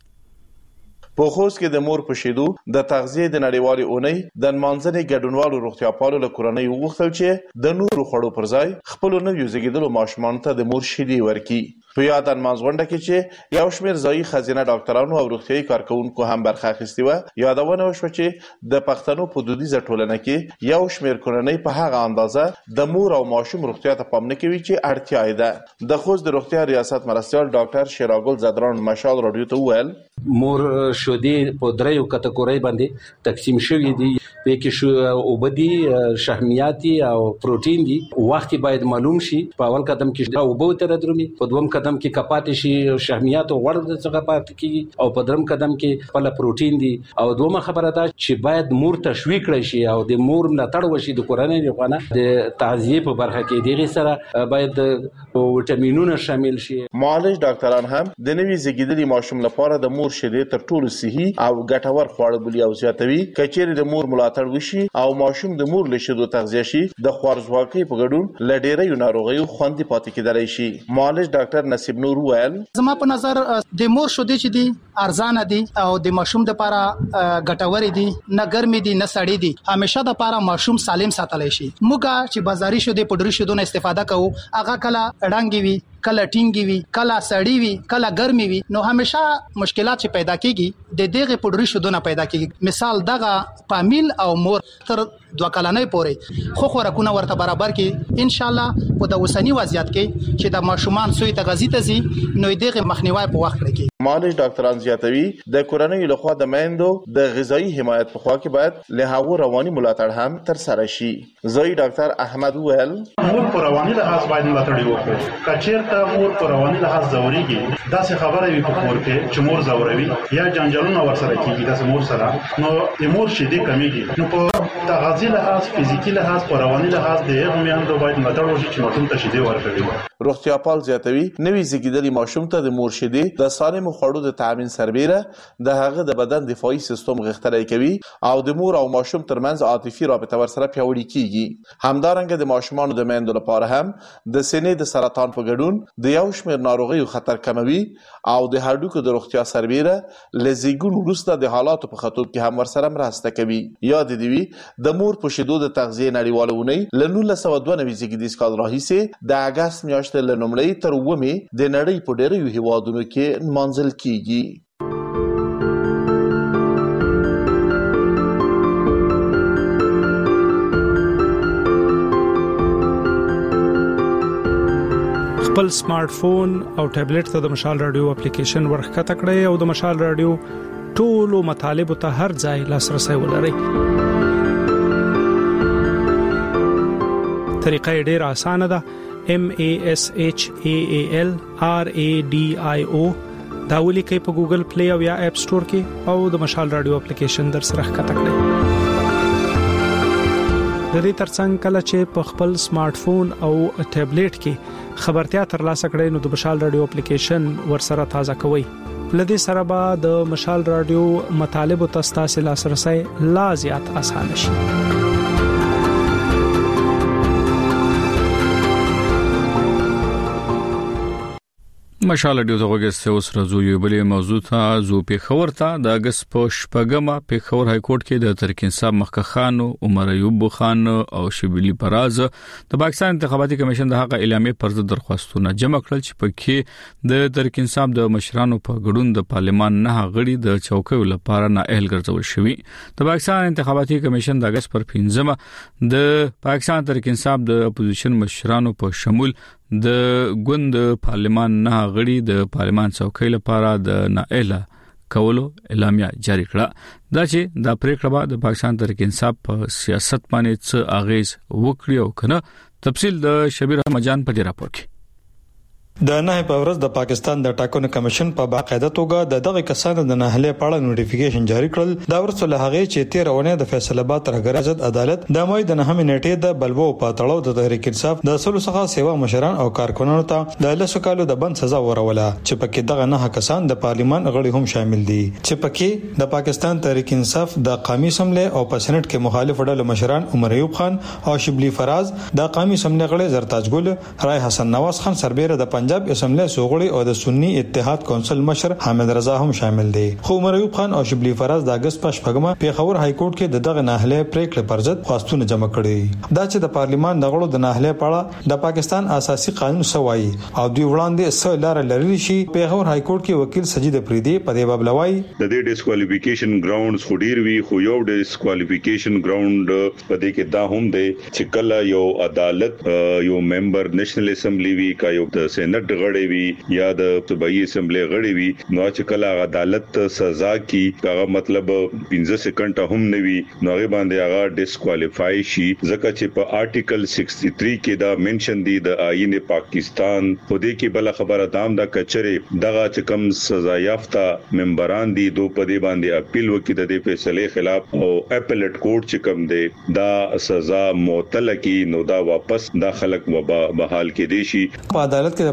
په خوست کې د مور په شیدو د تغذیه د نړیوالې اونۍ د منځنۍ ګډونوالو روغتیاپالو له کورنۍ وغوښتل چې د نورو خړو پر ځای خپل نویو زیږیدلو ماشومانو ته د مور شیدې ورکړي. په یاد انمازغونډه کې چې یو شمېر ځایي خزینه ډاکټرانو او روغتیايي کارکونکو هم برخه اخیستې و، یادونه وشوه چې د پښتنو په دودیزه ټولنه کې یو شمېر کورنۍ په هغه اندازه د مور او ماشوم روغتیا ته پام نه کوي چې اړتیا یې ده. د خوست د روغتیا ریاست مرستیال ډاکټر شیراګل زدران مشال رادیو ته وویل مور شودې په دریو کټګورۍ باندې تقسیم شوې دي. په کې شو اوبدي شحمیاتي او پروتین دي. وخت باید معلوم شي. په اول قدم کې اوبو تر درومي، په دوم قدم کې کپات شي شحمیات او غوړ څخه پات کی، او په درم قدم کې خپل پروتین دي. او دومره خبره ده چې باید مور تشویق کړي شي او د مور ملاتړ وشي د کورنۍ لپاره د تغذیه په برخه کې دغه سره باید وټامینونه شامل شي. معالج ډاکټران هم د نوي زیږیدلي ماشوم لپاره د مور شیدې تر ټولو صحي او ګټور خواړه بولي او زیاتوي. کچېرې د مور ملاتړ وشي او ماشوم د مور له شیدو تغذیه شي، د خوارزواکۍ په ګډون له ډېرې ناروغیو خوندي پاتې کېدلی شي. معالج ډاکټر ډاکټر نصیب نور ویل زما په نظر د مور شودې چې دي ارزانه دي او د ماشوم د لپاره ګټور دي، نه ګرمي دي نه سړې دي، همیشه د لپاره ماشوم سالم ساتلی شي. موږ چې بازاري شودې پډري شودونه استفاده کوو هغه کله ډنګي وي، کله ټینګي وي، کله سړی وي، کله ګرمي وي، نو همیشه مشکلات چې پیدا کیږي د دغه پډري شودونه پیدا کیږي. مثال دغه فامیل او مور تر 2 کلنۍ پورې خو خوراکونه ورته برابر کې ان شاء الله په د وسنی وضعیت کې چې د ماشومان سوی تغذی تزي نو دغه مخنیوي په وخت کې. معالج ډاکټران زیاتوي د کورنۍ لخوا د میندو د غذایی حمایت په خوا کې باید له هغو رواني ملاتړ هم تر سره شي. ځای ډاکټر احمد ویل مور پر رواني لحاظ باید ملاتړ وکړي. کچېرته مور پر رواني لحاظ زوريږي دا څه خبره وي په کور کې چې مور زوروي یا جنجالونه ورسره کیږي د مور سره نو د مور شیدې کمیږي. نو په تغذیه لحاظ فزیکی لحاظ پر رواني لحاظ د هغه میندو باید ملاتړ وشي چې ماشوم ته شیدې ورکړي. روغتیا پال زیاتوي نوې زیږیدلي ماشوم ته د مور شیدې د سالمو خوړو د تامین سربیره د هغه د بدن دفاعي سیستم غښتلی کوي او د مور او ماشوم ترمنځ عاطفي رابطه ورسره پیاوړې کیږي. همدارنګه د ماشومانو د میندو لپاره هم د سینې د سرطان په ګډون د یو شمېر ناروغیو خطر کموي او د هډوکو د روغتیا سربیره له زیږون وروسته د حالاتو په ختو کې هم ورسره مرسته کوي. یاد دې وي د مور په شیدو د تغذیې نړیواله اونۍ له 1992 زیږدیز کال راهیسې د اګست میاشتې له لومړۍ تر 9 د نړۍ په ډېرو هیوادونو کې نمانځل کیږي. خپل سمارټ فون او ټابلیټ ته د مشال رادیو اپلیکیشن ورخته کړئ او د مشال رادیو ټولو مطالب ته هر ځای لاسرسي ولرئ. طریقه ډیره اسانه ده. MASHAAL RADIO دا ولیکئ په ګوګل پلی او یا اپ سٹور کې او د مشال رادیو اپلیکیشن در سره ښکته کړئ. د دې ترڅنګ کله چې په خپل سمارټ فون او ټابلیټ کې خبرتیا ترلاسه کړئ نو د مشال رادیو اپلیکیشن ورسره تازه کوئ. لدې سره به د مشال رادیو مطالب او تاسو لاسرسي لا زیات اسانه شي. مشال رادیو ته وګورئ اوس راځو یو بلې موضوع ته زو پیښور ته د اگست په شپږمه پیښور های کورټ کې د ترکین صاحب مخکښ خان عمر ایوب خان او شبلی پراز د پاکستان انتخاباتي کمیشن د هغه اعلامیه پر ضد درخواستونه جمع کړل چې پکې د ترکین صاحب د مشرانو په ګډون د پارلمان نه غړي د چوکیو لپاره نه اهل ګرځول شوی. د پاکستان انتخاباتي کمیشن د اگست پر 15مه د پاکستان ترکین صاحب د اپوزیشن مشرانو په شمول د ګوند پارلمان نه غړي د پارلمان څوکۍ لپاره د نااهله کولو اعلامیه جاری کړه. دا چې د پریکړه به د پاکستان تحریک انصاف په سیاست باندې څه اغیز وکړي او کنه. تفصیل د شبیر احمد جان په راپور کې. د نه په ورځ د پاکستان د ټاکنو کمیشن په باقاعده توګه دغه کسانو د نهله پاړه نوټیفیکیشن جاری کړل. دا ورسره له هغه چې 13 ونه د فیصله باد ترغره عزت عدالت د مې د نهمه نیټه د بلبو په تړاو د تحریک انصاف د اصل څخه سیوا مشران او کارکونانو ته د لسو کالو د بند سزا وروله چې پکې دغه نه کسان د پارلیمان غړي هم شامل دي چې پکې د پاکستان تحریک انصاف د قومي سملې او په سېنات کې مخالف ډلو مشران عمر ایوب خان او شبلی فراز، د قومي سملې غړي زرتاج ګل، رای حسن نواز خان سربېره د پنجاب اسمبلی او د سنی اتحاد کونسل مشر حامد رضا هم شامل دي. خو عمر ایوب خان او شبلی فراز د اگست په شپږمه پیښور های کورټ کې دغه ناهله پریکړه پر ضد خواستونه جمع کړي. دا چې د پارلیمان د غړو د ناهله پاړه د پاکستان اساسي قانون سوای او دوی وړاندې سه لار لري شي. پیښور های کورټ کې وکیل سجید پریدي په دې باب لوي د دې ډیسکوالیفیکیشن ګراوندز خو ډیر وی خو یو ډیسکوالیفیکیشن ګراوند په دې کې دا هم دی چې کله یو عدالت یو ممبر نېشنل اسمبلی وی کا یو د سېنات غړي وی یا د صوبایي اسمبلی غړي وي نو چې کله عدالت سزا کی هغه مطلب 15 سکند هم نوي نو هغه باندې هغه ډیسکوالیفای شي ځکه چې په آرټیکل 63 کې دا منشن دی د آئین پاکستان په دې کې بل خبره دام دا کچره دغه چې کم سزا یافته ممبران دي دو په دې باندې اپیل وکړي د دې فیصله خلاف او اپیلیټ کورټ چې کم دی دا سزا معطل کی نو دا واپس دا خلک بحال کې دي شي. په عدالت کې د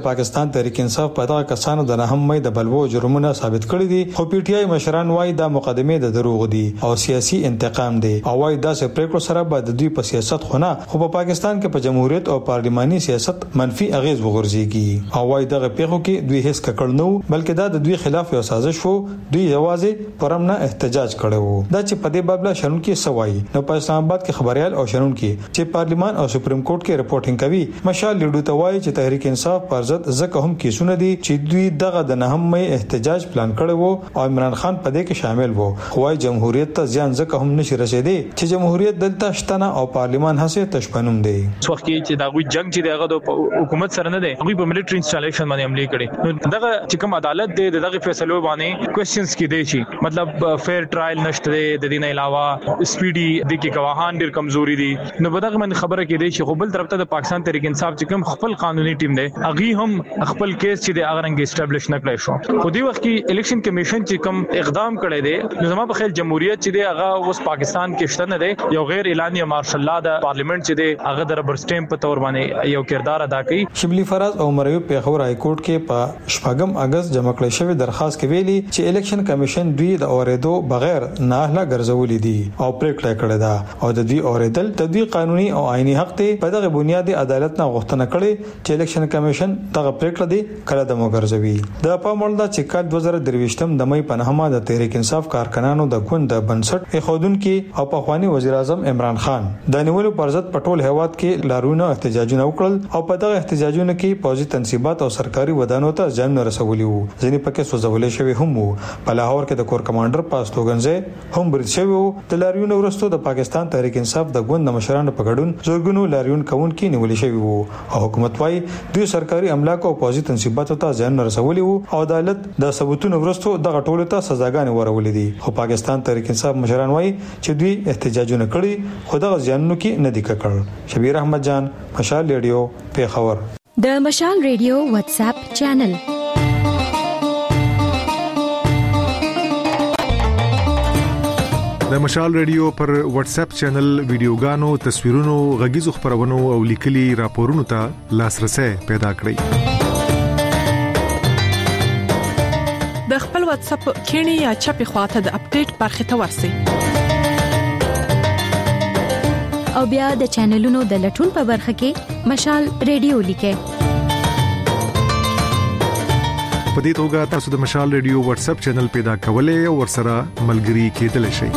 پاکستان تحریک انصاف په دغه کسانو د نه هم مې د بلوو جرمونه ثابت کړي دي خو پی ټی آی مشران وايي دا مقدمه د دروغ دي او سیاسي انتقام دي او وايي دا سه پریکړو سره به د دوی په سیاست خونه خو په پاکستان کې په جمهوریت او پارلماني سیاست منفي اغیز وغورځيږي او وايي دغه پیښو کې دوی هیڅ کړ نو بلکې دا د دوی خلاف یو سازش وو دوی یوازې پرمنه احتجاج کړو دا چې په دې بابل شنن کې سوای نو په اسلام آباد کې خبريال او شنن کې چې پارلمان او سپریم کورټ کې رپورټینګ کوي مشال لیډو ته وایي چې تحریک انصاف پر ضد زکه هم کیسونه دي چې دوی دغه د نه هم احتجاج پلان کړی وو او عمران خان په دې کې شامل وو خو جمهوریت ته ځان زکه هم نشي رسیدي چې جمهوریت دلته شتنه او پارلمان هڅه تشپنوم دی څو وخت کې چې دا غوي جنگ چې دغه د حکومت سره نه دی غوي په ملټری انسټالیشن باندې عملي کړي نو دغه چې کوم عدالت دی دغه فیصلو باندې کوېسچنز کې دی شي مطلب فیر ټرایل نشته د دې نه علاوه سپیډي د کې گواهان ډیر کمزوري دي نو بدغه من خبره کې دی چې خپل طرف ته د پاکستان تحریک انصاف چې کوم خپل قانوني ټیم دی اغي هم خپل کیس چې د اغرنګ اسټابلیش نه کړی شو خو دی وخت کې الیکشن کمیشن چې کوم اقدام کړی دی نو زما په خیال جمهوریت چې دی هغه اوس پاکستان کې شته نه دی یو غیر اعلاني مارشل لا د پارلیمنت چې دی هغه د ربر سټیمپ په تور باندې یو کردار ادا کوي شبلی فراز او مریو پیښور های کورټ کې په شپږم اگست جمع کړی شوی درخواست کې ویلي چې الیکشن کمیشن دوی د اوریدو بغیر نه لا ګرځولې دي او پریکړه کړې ده او د دوی اوریدل د دوی قانوني او آئینی حق ته په دغه بنیادی عدالت نه غوښتنه کړې چې الیکشن کمیشن دغه پریکړه دی کله د موګرځوي د پاموړ د چکال 2023م د مې په نهمه د تحریک انصاف کارکنانو د ګوند د بنسټ خودونکو او په خواني وزیر اعظم عمران خان د نیولو پر ضد پټول هواد کې لارونه احتجاجونه وکړل او په دغه احتجاجونو کې پوځي تنصیبات او سرکاري ودانو ته ځان رسولي وو ځینې پکې سوځولې شوی هم وو په لاهور کې د کور کمانډر پاستوګنځه هم برید شوی وو د لاریون ورستو د پاکستان تحریک انصاف د ګوند مشرانو په ګډون زورګونو لاریون کوونکي نیولې شوی وو او حکومت وايي دوی سرکاري املاک او پوځي تنصیباتو ته ځان رسولي وو او عدالت د ثبوتونو ورستو دغه ټولو ته سزاګانې ورولې دي خو پاکستان تحریک انصاف مشران وايي چې دوی احتجاجونه کړي خو دغه ځانونو کې نه دي کړل شبیر احمد جان مشال ریډیو پیښور د مشال ریډیو واتس اپ چینل د مشال ریډیو پر واتس اپ چینل ویډیوګانو تصویرونو غږیزو خبرونو او لیکلي راپورونو ته لاسرسي پیدا کړئ د خپل واتس اپ کینی یا چپی خواته د اپډیټ برخه ته ورسئ او بیا د چینلونو د لټون په برخه کې مشال ریډیو لیکه په دې توګه تاسو د مشال ریډیو واتس اپ چینل پیدا کولای او ورسره ملګري کېدلی شئ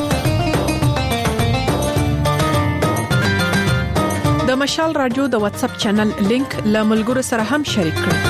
د مشال رادیو د واتس اپ چینل لینک له ملګرو سره هم شریک کړئ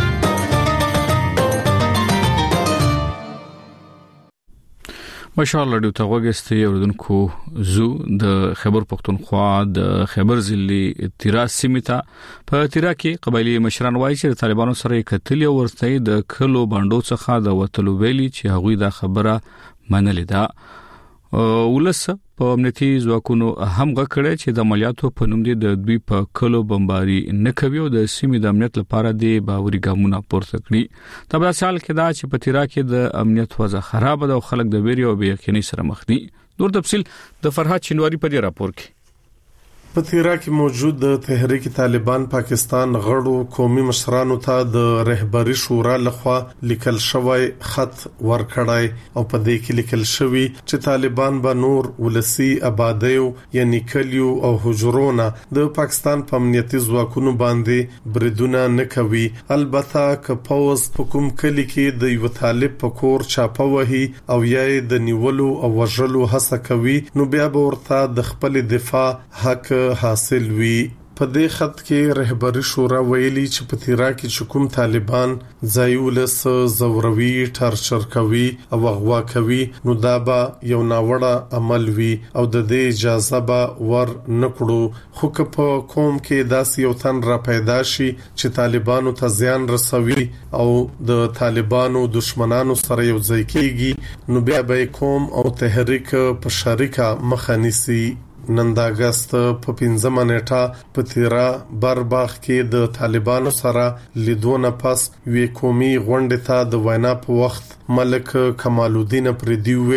مشال رادیو ته وګورئ اوردونکو زو د خیبر پختونخوا د خیبر ضلع تیراس سیمه په تیرا کې قبایلی مشران وایي چې طالبانو سره کتل او ورته د کلو باندو څخه د وټلو ویلي چې هغوی دا خبره منلې ده ولس په امنیتي ځواکونو هم غکړي چې د عملیاتو په نوم دي د دوی په کلو بمباري نه کوي او د سیمې د امنیت لپاره د باوري ګامونه پورته کړي تبع سال کې دا چې په تیرا کې د امنیت وضع خراب ده او خلک د ویري او بې یقیني سره مخ دي نور تفصيل د فرحات شینواری په دې راپور کې په تیرا کې موجود د تحریک طالبان پاکستان غړو قومي مشرانو ته د رهبری شورا لخوا لیکل شوی خط ورکړای او په دې کې لیکل شوی چې طالبان به نور ولسی آبادیو یعنی کلیو او حجرونه د پاکستان په امنیتي ځواکونو باندې بریدونه نه کوي البته ک پوز په کوم کلی کې د یو طالب په کور چاپه وهي او یې د نیولو او وژلو هڅه کوي نو بیا به ورته د خپل دفاع حق حاصل وي په دې خط کې رهبری شورا ویلي چې په تیرا کې کوم طالبان ځایولس زوروي ټارچر کوي او غوا کوي نو دا به یو ناوړه عمل وي او د دې اجازه به ور نکړو خو که په قوم کې داس یو تن را پیدا شي چې طالبانو ته زیان رسوي او د طالبانو دشمنانو سره یو ځای کېږي نو بیا به قوم او تحریک په شریکه مخانیسي نن د اگست په 15 نیټه په تیرا برباغ کې د طالبانو سره لیدونه پس وی قومي غونډه ته د وینا په وخت ملک کمال الدین پردی ویل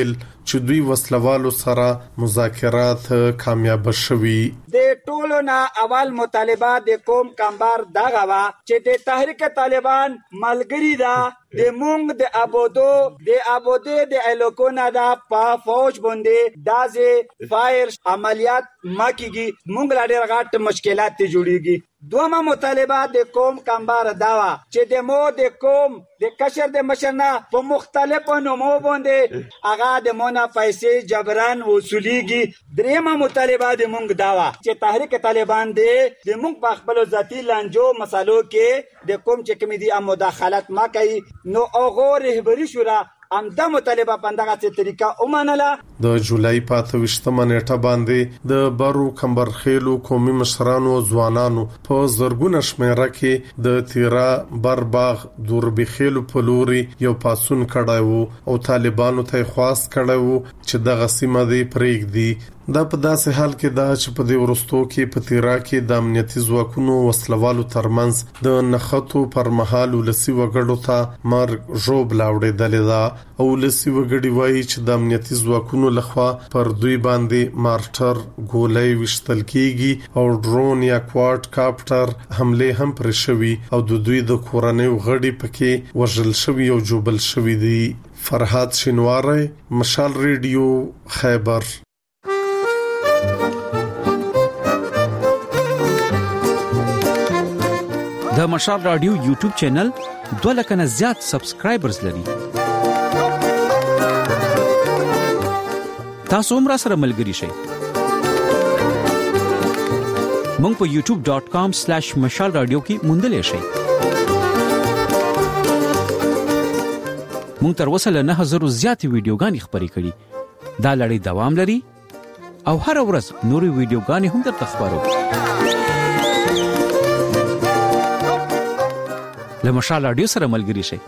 چې دوی وسلوالو سره مذاکرات کامیاب شوي. د ټولو نه اول مطالبه د قوم کمبار دغه وا چې د تحریک طالبان ملګری دا د مونږ د ابودو د الکونا دا په فوج باندې دازه فایر عملیات مکیږي مونږ لا ډېر غټ مشکلات جوړیږي. دوما مطالبه د قوم کمبار داوا چې د مو د قوم د کشر د مشرنا په مختلفو نومو باندې هغه د مونږه پیسې جبران وصولیږي. دریمه مطالبه د مونږ داوا چې تحریک طالبان د مونږ په خپل ذاتی لانجو مسالو کې د قوم چې کمیدي مداخلت ما کوي نو هغه رهبری شورا امدا مطالبه پندغه طریقه اومنله. د جولای په 28مه نیټه باندې د بارو کمبرخیلو قومي مشرانو او ځوانانو په زرګونه شمیره کې د تیرا برباغ دوربخیلو په لوري یو پاسون کړای وو او طالبانو ته خواست کړای وو چې د غسیمه دی پرېږدي. دا په داسې حال کې دا چې په دې ورستو کې په تیرا کې د امنیتي ځواکونو وسلوالو ترمنځ د نخښتو پر مهال ولسی وګړو ته مرګ ژوب لاوړېدلې ده او ولسی وګړي وایي چې د امنیتي ځواکونو لخوا پر دوی باندې مارټر ګولۍ وشتل کیږي او ډرون یا کوارټ کاپټر حمله هم پر شوي او د دوی د کورنۍ غړي پکې وژل شوي او جوبل شوي دي. فرحات شینواری، مشال ریډیو، خیبر. د مشال رادیو یوټیوب چینل 2 لک نه زیات سبسکرایبرز لري. تاسو هم را سره ملګری شئ. مونږ په youtube.com/mashal radio کې موندلې شئ. مونږ تر اوسه له 9000 زیات ویډیوګانې خپرې کړې. دا لړۍ دوام لري او هر ورځ نوري ویډیوګانې هم درته خبرو. له مشال رادیو سره ملګری شئ.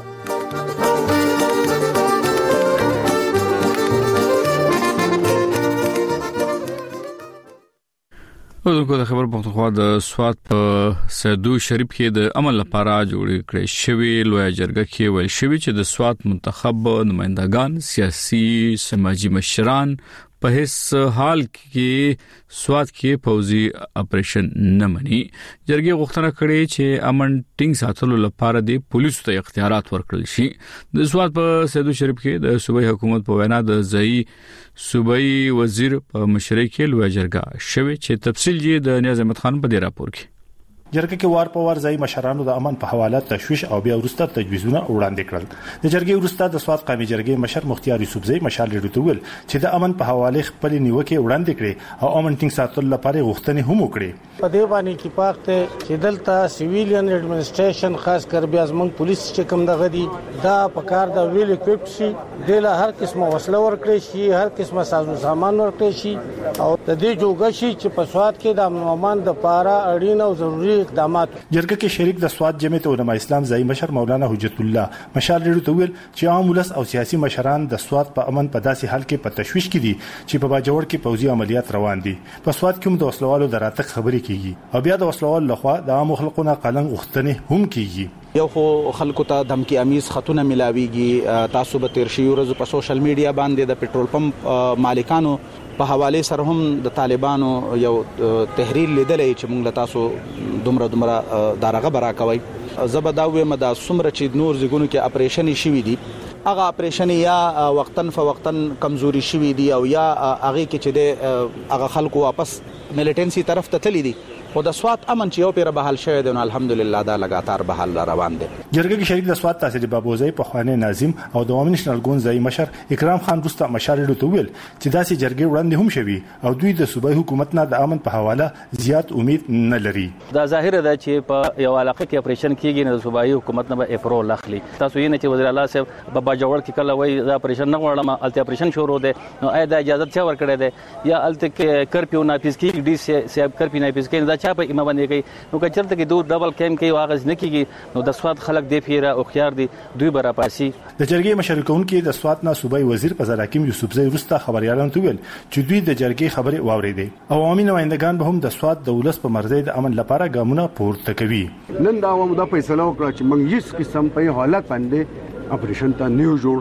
ورته د خبر پختونخوا د سوات په سیدو شریف کې د عمل لپاره جوړ کړی شوی لوی جرګه کې ویل شوی چې د سوات منتخب نمائندگان سیاسي سماجی مشران په هیڅ حال کې سوات کې فوزي اپریشن نه مني. جرګې غوښتنه کړې چې امن ټینګ ساتلو لپاره د پولیسو ته اختیارات ورکړل شي. د سوات په سیدو شریف کې د صوبایي حکومت په وینا د ځای صوبایي وزیر په مشرۍ کې لوی جرګه شوی چې تفصیل یې د نیاز احمد خان په دې راپور کې. جرګه کې وار په وار ځای مشرانو د امن په حواله تشويش او بیا ورسته تجویزونه وړاندې کړل. د جرګې ورسته د سوات قومي جرګې مشر مختیار یوسفزئی مشال ریډیو ته ویل چې د امن په حواله خپل نیوکه وړاندې کړي او امن ټینګ ساتلو لپاره غوښتنې هم وکړي. په دې باندې کې پاکته چې دلته سیویلین ایڈمنسټریشن خاص کر بیا زموږ پولیس چې کوم دغه دي دا په کار د ویل اکوپ شي د هر قسمه وسله ورکړي شي هر قسمه سازو سامان ورکړي شي او د دې جوګه شي چې په سوات کې د امن د لپاره اړین او ضروري اقدامات. جرګه کې شریک د سوات جمعیت علماء اسلام ځای مشر مولانا حجت الله مشال ریډیو ته ویل چې عام ولس او سیاسي مشران د سوات په امن په داسې حال کې په تشويش کې دي چې په باجوړ کې پوځي عملیات روان دي. په سوات کې هم د وسلوالو د راتګ خبرې کیږي او بیا د وسلوالو لخوا د عام خلکو قلنګ غوښتنې هم کیږي. یو خو خلکو ته دمکی امیز خطونه ملاويږي. تاسو به تیر شي ورځ په سوشل میډیا باندې د پېټرول پمپ مالکانو په حواله سره هم د طالبانو یو تحریل لیدلې چې موږ له تاسو دومره دارغه برا کوي. زبداوي مدا سمره چې نور زګونو کې اپریشن شي دي هغه اپریشن یا وقتن فوقتن کمزوري شوي دي او یا هغه کې چې د هغه خلکو واپس ملیټنسي طرف ته تللی دي او د سوات امن چې یو پیر به حل شوی دی نو الحمدلله دا لګاتار به حل روان دي. جرګه کې شریک د سوات تحصیل بابوزي په خوانه ناظم او د عوامي نشنل ګوند ځای مشر اکرام خان رستا مشارې ته ویل چې داسې جرګې وړاندې هم شوي او دوی د صوبایي حکومت نه د امن په حواله زیات امید نه لري. دا ظاهر ده چې په یو علاقه کې اپریشن کیږي نه صوبایي حکومت نه به افرو لخلی. تاسو یې نه چې وزیر اعلی صاحب بابا جوړ کې کله وای دا اپریشن نه غواړم الته اپریشن شروع ده نو اې دا اجازه چا ورکړه ده یا الته کرپیو نافذ کیږي ډي سی کرپیو نافذ کیږي دا چا په ایمه باندې نو کچرته کې دوه ډبل کیم کې واغز نه کیږي نو د سواد خلک دی پیره او خيار دي دوی برا پاسي. د جرګې مشرکون کې د سواد نه صوبایي وزیر په زراکیم یوسفزئی ورسته خبريالان ته ویل چې دوی د جرګې خبري واوریدي او عوامي نمائندگان به هم د سواد د ولس په مرزي د امن لپاره ګامونه پورته کوي. نن دا عوامو د فیصله وکړه چې موږ هیڅ قسم په حالت باندې اپریشن ته نیو جوړ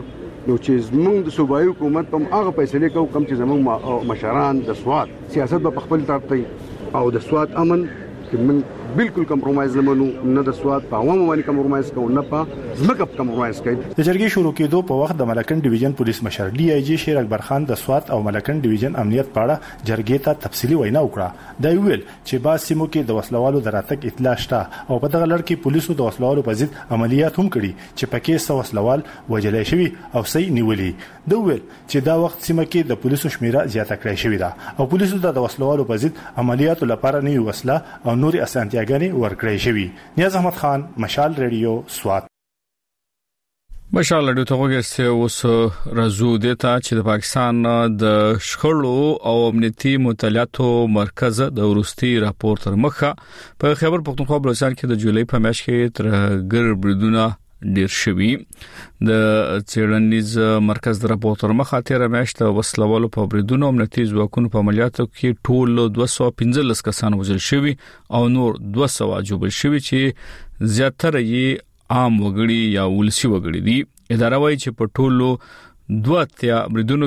نو چې موږ د صوبایي حکومت په هغه فیصله کوو کوم چې زموږ مشران د سواد سیاست په خپل ترتیب او د سواد امن چې موږ بالکل کمپرمایز نه منو، نه د سواد په عوامو باندې کمپرمایز کوو، نه په ځمکه کمپرمایز کوي. د جرګې شروع کېدو په وخت د ملکن ډیویژن پولیس مشر ډي آی جی شیر اکبر خان د سواد او ملکن ډیویژن امنیت په اړه جرګې ته تفصیلي وینا وکړه. دا ویل چې با سیمو کې د وسلوالو د راتګ اطلاع شته او په دغه لړ کې پولیسو د وسلوالو په ضد عملیات هم کړي چې پکې 100 وسلوال وژل شوي او صحیح نیولي. دا ویل چې دا وخت سیمه کې د پولیسو شمیره زیاته کړې شوې ده او پولیسو د وسلوالو په ضد عملیاتو لپاره نوې وسله او نوري اسانتیاګانې ورکړې شوي. نیاز احمد خان، مشال ریډیو، سوات. مشال ریډیو ته وګورئ اوس راځو دته چې د پاکستان د شخړو او امنیتي مطالعاتو مرکز د ورستي راپور تر مخه په خیبر پختونخوا بلوچستان کې د جولای په میاشت کې تر ګر بریدونه ډیر شوي. د چیرنیز مرکز د راپور تر مخه تیر میاشت وسلوالو په بریدونو امنیتي ځواکونو په عملیاتو کې ټول 215 کسان وژل شوي او نور 200 جوړ شوي چې زیاتره یې عام وګړي یا ولسي وګړي دي. اداره وايي چې په ټولو 2 بریدونو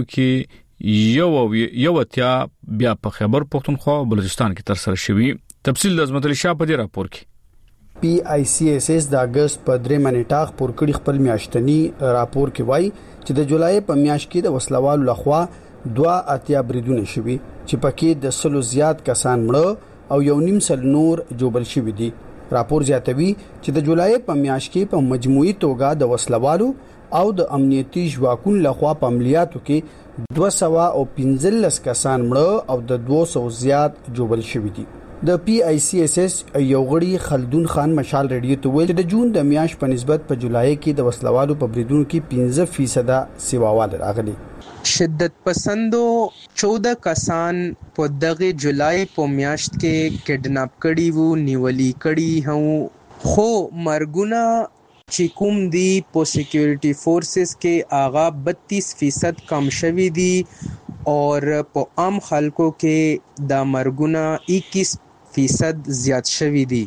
کې یو اتیا بیا په خیبر پختونخوا بلوچستان کې تر سره شوي. تفصیل د عظمت علي شاه په دې راپور کې. پی آی سی ایس ایس د اگست په 3 منټه خبر کړي خپل میاشتنی راپور کې وایي چې د جولای په میاشت کې د وسلوالو لخوا 2 بریدونه شوي چې پکې د 100 زیات کسان مړه او 1.5 نور جوړل شوي دي. راپور زیاتوي چې د جولای په میاشت کې په مجموعي توګه د وسلوالو او د امنیتي ځواکونو لخوا په عملیاتو کې 215 کسان مړه او د 200 زیات جوړل شوي دي. د پی آی سی ایس ایس یو غړي خلدون خان مشال ریډیو ته ویل د جون د میاشت په نسبت په جولای کې د وسلوالو په بریدونو کې 15% سیواوال راغلي. شدت پسندو 14 کسان په دغه جولای په میاشت کې کډناپ کړي وو، نیولي کړي هو، خو مرګونه چې کوم دی په سکیورټي فورسز کې آغا 32% کم شوي دي اور په عام خلکو کې د مرګونه 21% زیات شوي دي.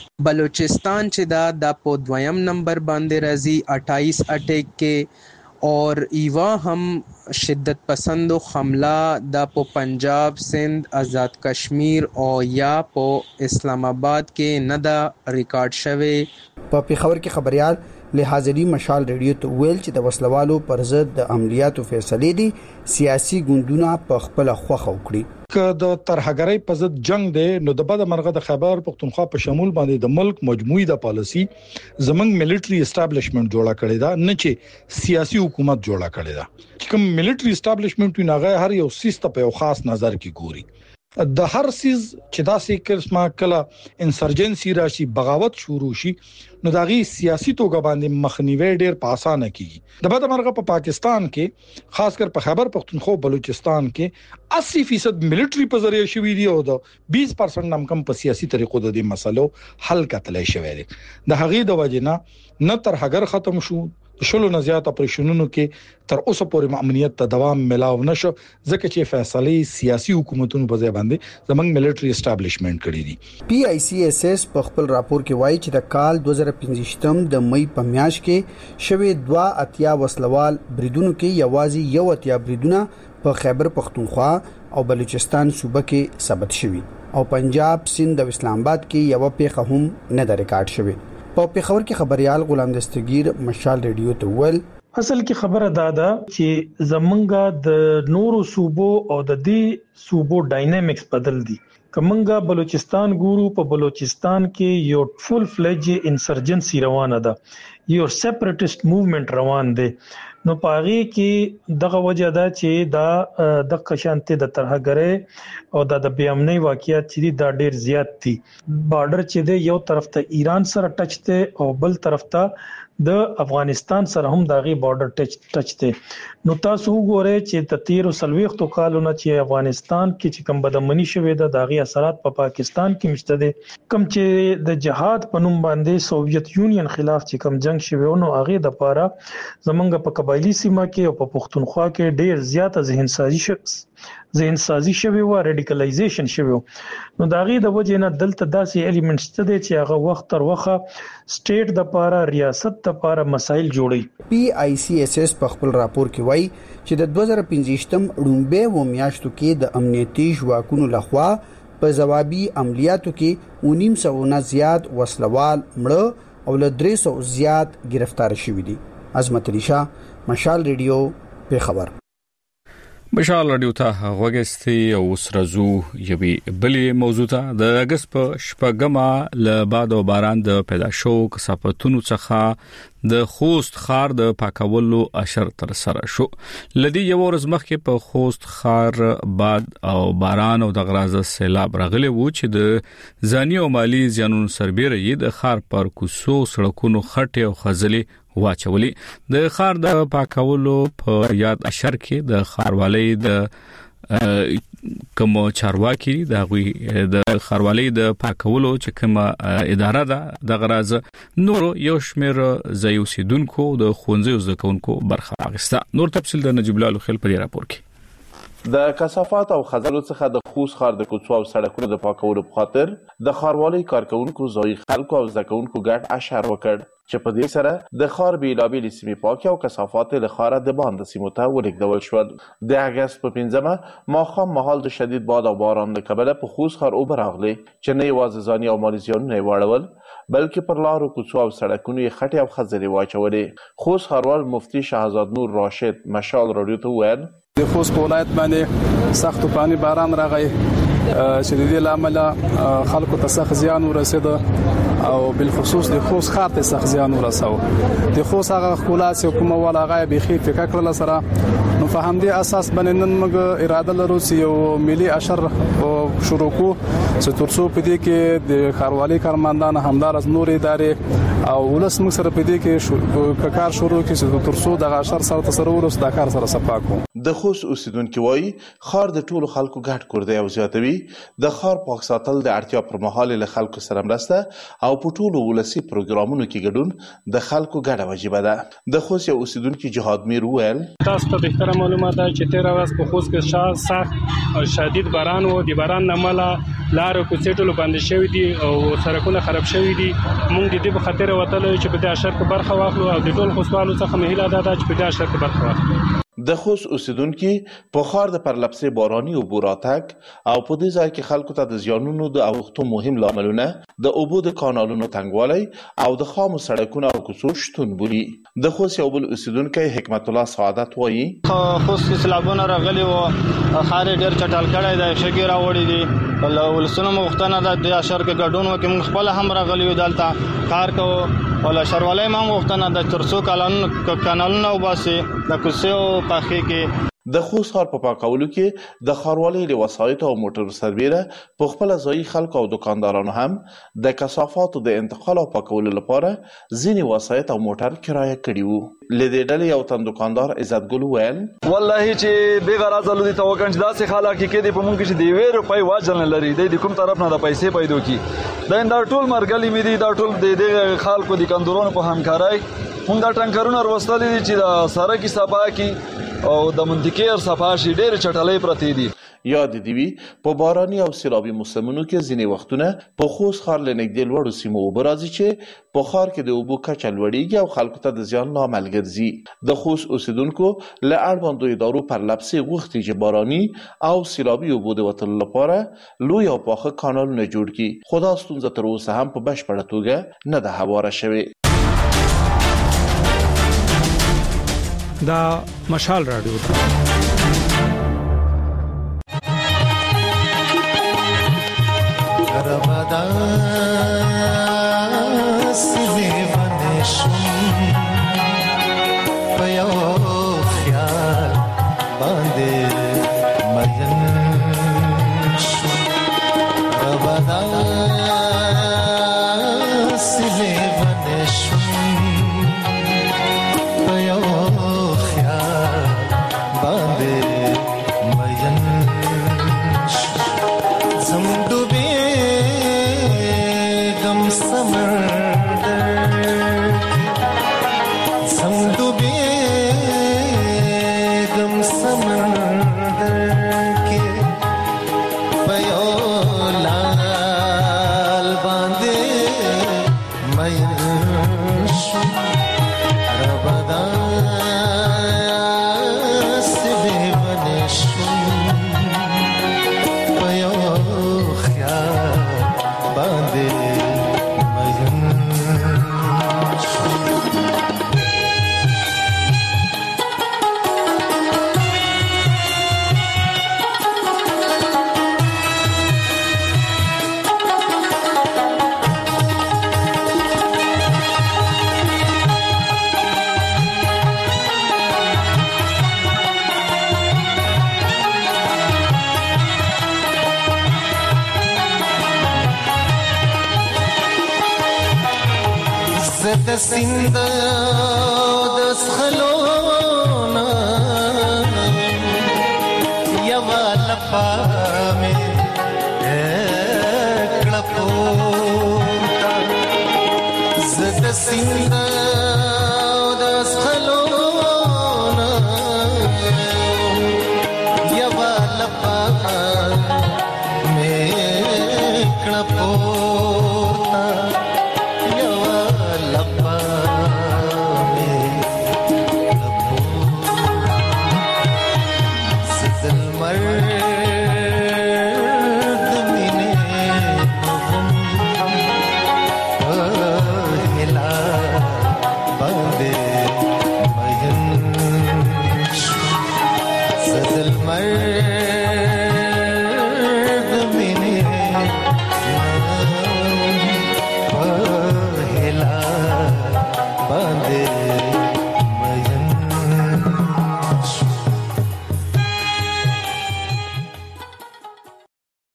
بلوچستان چې دا په 2م نمبر باندې راځي 28 اٹیک کې اور ایوا هم شدت پسندو حمله د په پنجاب، سندھ، آزاد کشمیر او یا په اسلام آباد کې نه دا ریکارډ شوه. په پیښور کې خبريال لحاظري مشال ریډیو ته ویل چې د وسلوالو پر ضد د عملیاتو فیصله دي سیاسي ګوندونه په خپل خوخه وکړي. که د ترهګرۍ په ضد جنگ دی نو د بد مرغه د خیبر پختونخوا په شمول باندې د ملک مجموعي د پالیسی زمنګ ملټری اسټابلیشمنت جوړه کړی دا، نه چې سیاسي حکومت جوړه کړی دا. چې کوم ملټری اسټابلیشمنت وي هغه هر یو سیستم په یو خاص نظر کې ګوري. د هر سیز چې داسې قسمه کله انسرجنسي راشي، بغاوت شروع شي، نو داغي سیاسي توګه باندې مخنیوي ډیر په اسانه کیږي. د بد مرغه په پاکستان کې خاص کر په خیبر پختونخوا بلوچستان کې 80% ملټری په ذریعہ شوی دی او د 20% نم کم په سیاسي طریقو د دې مسلو حل کتلای شوی دی. د هغې د وجنه نه تر هغه ختم شو، شلو نه زیات اپریشنونو کې تر اوسه پورې امنیت ته دوام ملاو نشو ځکه چې فیصله سیاسي حکومتونو په ځای باندې زمنګ ملټری اسټابلیشمنت کړی دي. پی آی سی ایس ایس په خپل راپور کې وایي چې د کال 2015 د مئی په میاشت کې شوه 2 وسلوال بریدونو کې یوازې 1 بریدونه په خیبر پختونخوا او بلوچستان صوبه کې ثبت شوي او پنجاب، سندھ او اسلام آباد کې یو پیښه هم نه د ریکارډ شوی. په پیښور کې خبريال غلام دستگیر مشال ریډیو ته ول اصل کې خبره دادا چې زمونږه د نورو صوبو او د دې صوبو ډاینامیکس بدل دي. کومنګا بلوچستان ګورو، په بلوچستان کې یو فول فلیج انسرجنسي روانه ده، یو سیپریټیست موومېنټ روان دی. نو پاغي کې دغه وجه ده چې دا د قشانته د ترهګرۍ او د بیامنۍ واقعیت چې دا ډیر زیات دي. بارډر چې دی یو طرف ته ایران سره ټچ دی او بل طرف ته د افغانستان سره هم داغي بارډر ټچ دی. نو تاسو وګورئ چې د 13 کالونو چې افغانستان کې چې کوم بدمنی شوې ده داغي اثرات په پاکستان کې مشته دي. کوم چې د جهاد په نوم باندې سوویت یونین خلاف چې کوم جنگ شوی نو هغه د پاره زمونږ په قبایلی سیمه کې او په پښتونخوا کې ډیر زیاته ذهن سازي شوی و، ریډیکلایزیشن شوی. نو دا غي د وجه نه دلته داسې الیمنټس ته دي چې هغه وخت تر وخت سټیټ د لپاره ریاست د لپاره مسایل جوړي. پی آی سی ایس ایس په خپل راپور کې وایي چې د 2015م رومبه و میاشتو کې د امنیتي ځواکونو لخوا په ځوابي عملیاتو کې 1900 نه زیات وسلوال مړه او له 300 زیات گرفتار شوي دي. عظمت علي شاه، مشال ریډیو، په خبر. مشال رادیو ته غوږستي او سرزو یوي بلې موضوع ته د اگست په شپږمه له باد او باران د پیدا شو کثافتونو څخه د خوست خار د پاکولو اشر تر سره شو. لدی یو ورځ مخکې په خوست خار باد او باران او د غرازه سیلاب راغلی وو چې د ځاني او مالی زیانونو سربېره یې د خار پر کوڅو سړکونو خټې او خزلي واچولي. د خار د پاکولو په یاد اشر کې د خاروالۍ د کوم چارواکي د غوي د خاروالۍ د پاکولو چې کوم اداره ده د غرازه نور یو شمیر زیوسیدونکو د خونځو زکونکو برخه اخیسته. نور تفصیل د نجیب الله خیل په راپور کې. د کثافات او خزلو څخه د خوست خار د کوڅو او سړکونو د پاکولو په خاطر د خاروالۍ کارکونکو ځای خلکو او زکونکو ګډ اشر وکړ چې په دې سره د خار بیلابېلې سیمې پاکي او کثافات له خاره د باندې سیمو ته ولېږدول شول. د اگست په 15مه ماښام مهال د شدید باد او باران له کبله په خوست خار اوبه راغلې چې نه یوازې ځاني او مالي زیانونه یې واړول بلکې پر لارو کوڅو او سړکونو یې خټې او خځلې واچولې. خوست ښاروال مفتي شهزاد نور راشد مشال رادیو ته وویل د خوست په ولایت باندې سخت طوفاني باران راغی چې د دې لامل خلکو ته سخت زیان ورسید او بالخصوص د خوست خار ته سخت زیان ورساو. د خوست هغه خلاص حکومت ولا غایب بخي فکر کړل سره نو فهم دي اساس باندې نن موږ اراده لرو چې یو ملي اشر شروع کو چې ترڅو په دې کې د خاروالۍ کارمندان همدار از نور ادارې او ولس موږ سره په دې کې کار شروع کړي چې ترڅو د اشر سره تصور وس د کار سره صفاکو. د خوست اوسیدونکو وایي خار د ټولو خلکو ګډ کور دی او زیاتوي د خار پاک ساتل د اړتیا پر مهال له خلکو سره مرسته او په ټولو ولسي پروګرامونو کې ګډون د خلکو ګډه وجیبه ده. د خوست یو اوسیدونکو جهاد میر وویل تاسو ته بهتره معلومات ده چې 13 ورځې په خوست کې سخت او شدید باران وو. د باران نماله لارو کوڅې ټول بند شوې دي او سړکونه خراب شوې دي. موږ د دې په خاطر وتل چې په دې اشر کې برخه واخلو او د ټول خوستوالو څخه مهیله ده چې په دې اشر کې برخه واخلو. د خوست اوسیدونکو په خار د پرلپسې باراني او بوراتک او په دې ځای کې خلکو ته د زیانونو د اوختو مهم لاملونه د اوبو د کانالونو تنګوالی او د خامو سړکونو او کوڅو شتون بولي. د خوست یو بل اوسیدونکی حکمت الله سعادت وایي خوست سیلابونه راغلي وو، خار ډېر چټل کړی دی، شګې راوړي دي، ولسونه مغوښتنه ده د اشر کې ګډون وکړي. موږ خپل هم راغلي یو دلته کار کوو او شروالۍ هم غوښتنه ده ترڅو کانالونه وباسي د کوڅو پاخي کې. د خوست ښار په پاکولو کې د ښاروالۍ له وسایطو او موټرو سربېره په خپل ځایي خلکو او دکاندارانو هم د کثافاتو د انتقال او پاکولو لپاره ځینې وسایط او موټر کرایه کړي وو. له دې ډلې یو تن دکاندار عزت ګل وویل والله چې بې غرضه لودي ته وکړ چې داسې خلک کې دي په مونږ چې د 1 روپۍ واجل نه لري د کوم طرف نه د پیسې پیدا کی دا ټول مرګلي مې دي دا ټول د خلکو د کندورونو په همکارۍ مونږ دا ټانکرونه وروستلي دي چې د سړک صفا کی او د منطقې صفا شي ډېر چټلۍ پرتی دي. یاد دی وی په باراني او سیلابي موسمونو کې ځینې وختونه په خوست ښار له نږدې لوړو سیمو اوبه راځي چې په ښار کې د اوبو کچه لوړېږي او خلکو ته د زیان لامل ګرځي. د خوست اوسیدونکو له اړوندو ادارو پرلپسې غوښتي چې باراني او سیلابي اوبو د وتلو لپاره لوی او پاخه کانالونه جوړ کړي، خو دا ستونزه تر اوسه هم په بشپړه توګه نه ده هواره شوې. دا مشال رادیو ده. زد سیند د سخلونا یوا لپا می کړپوتا زد سیند د سخلونا یوا لپا می کړپوتا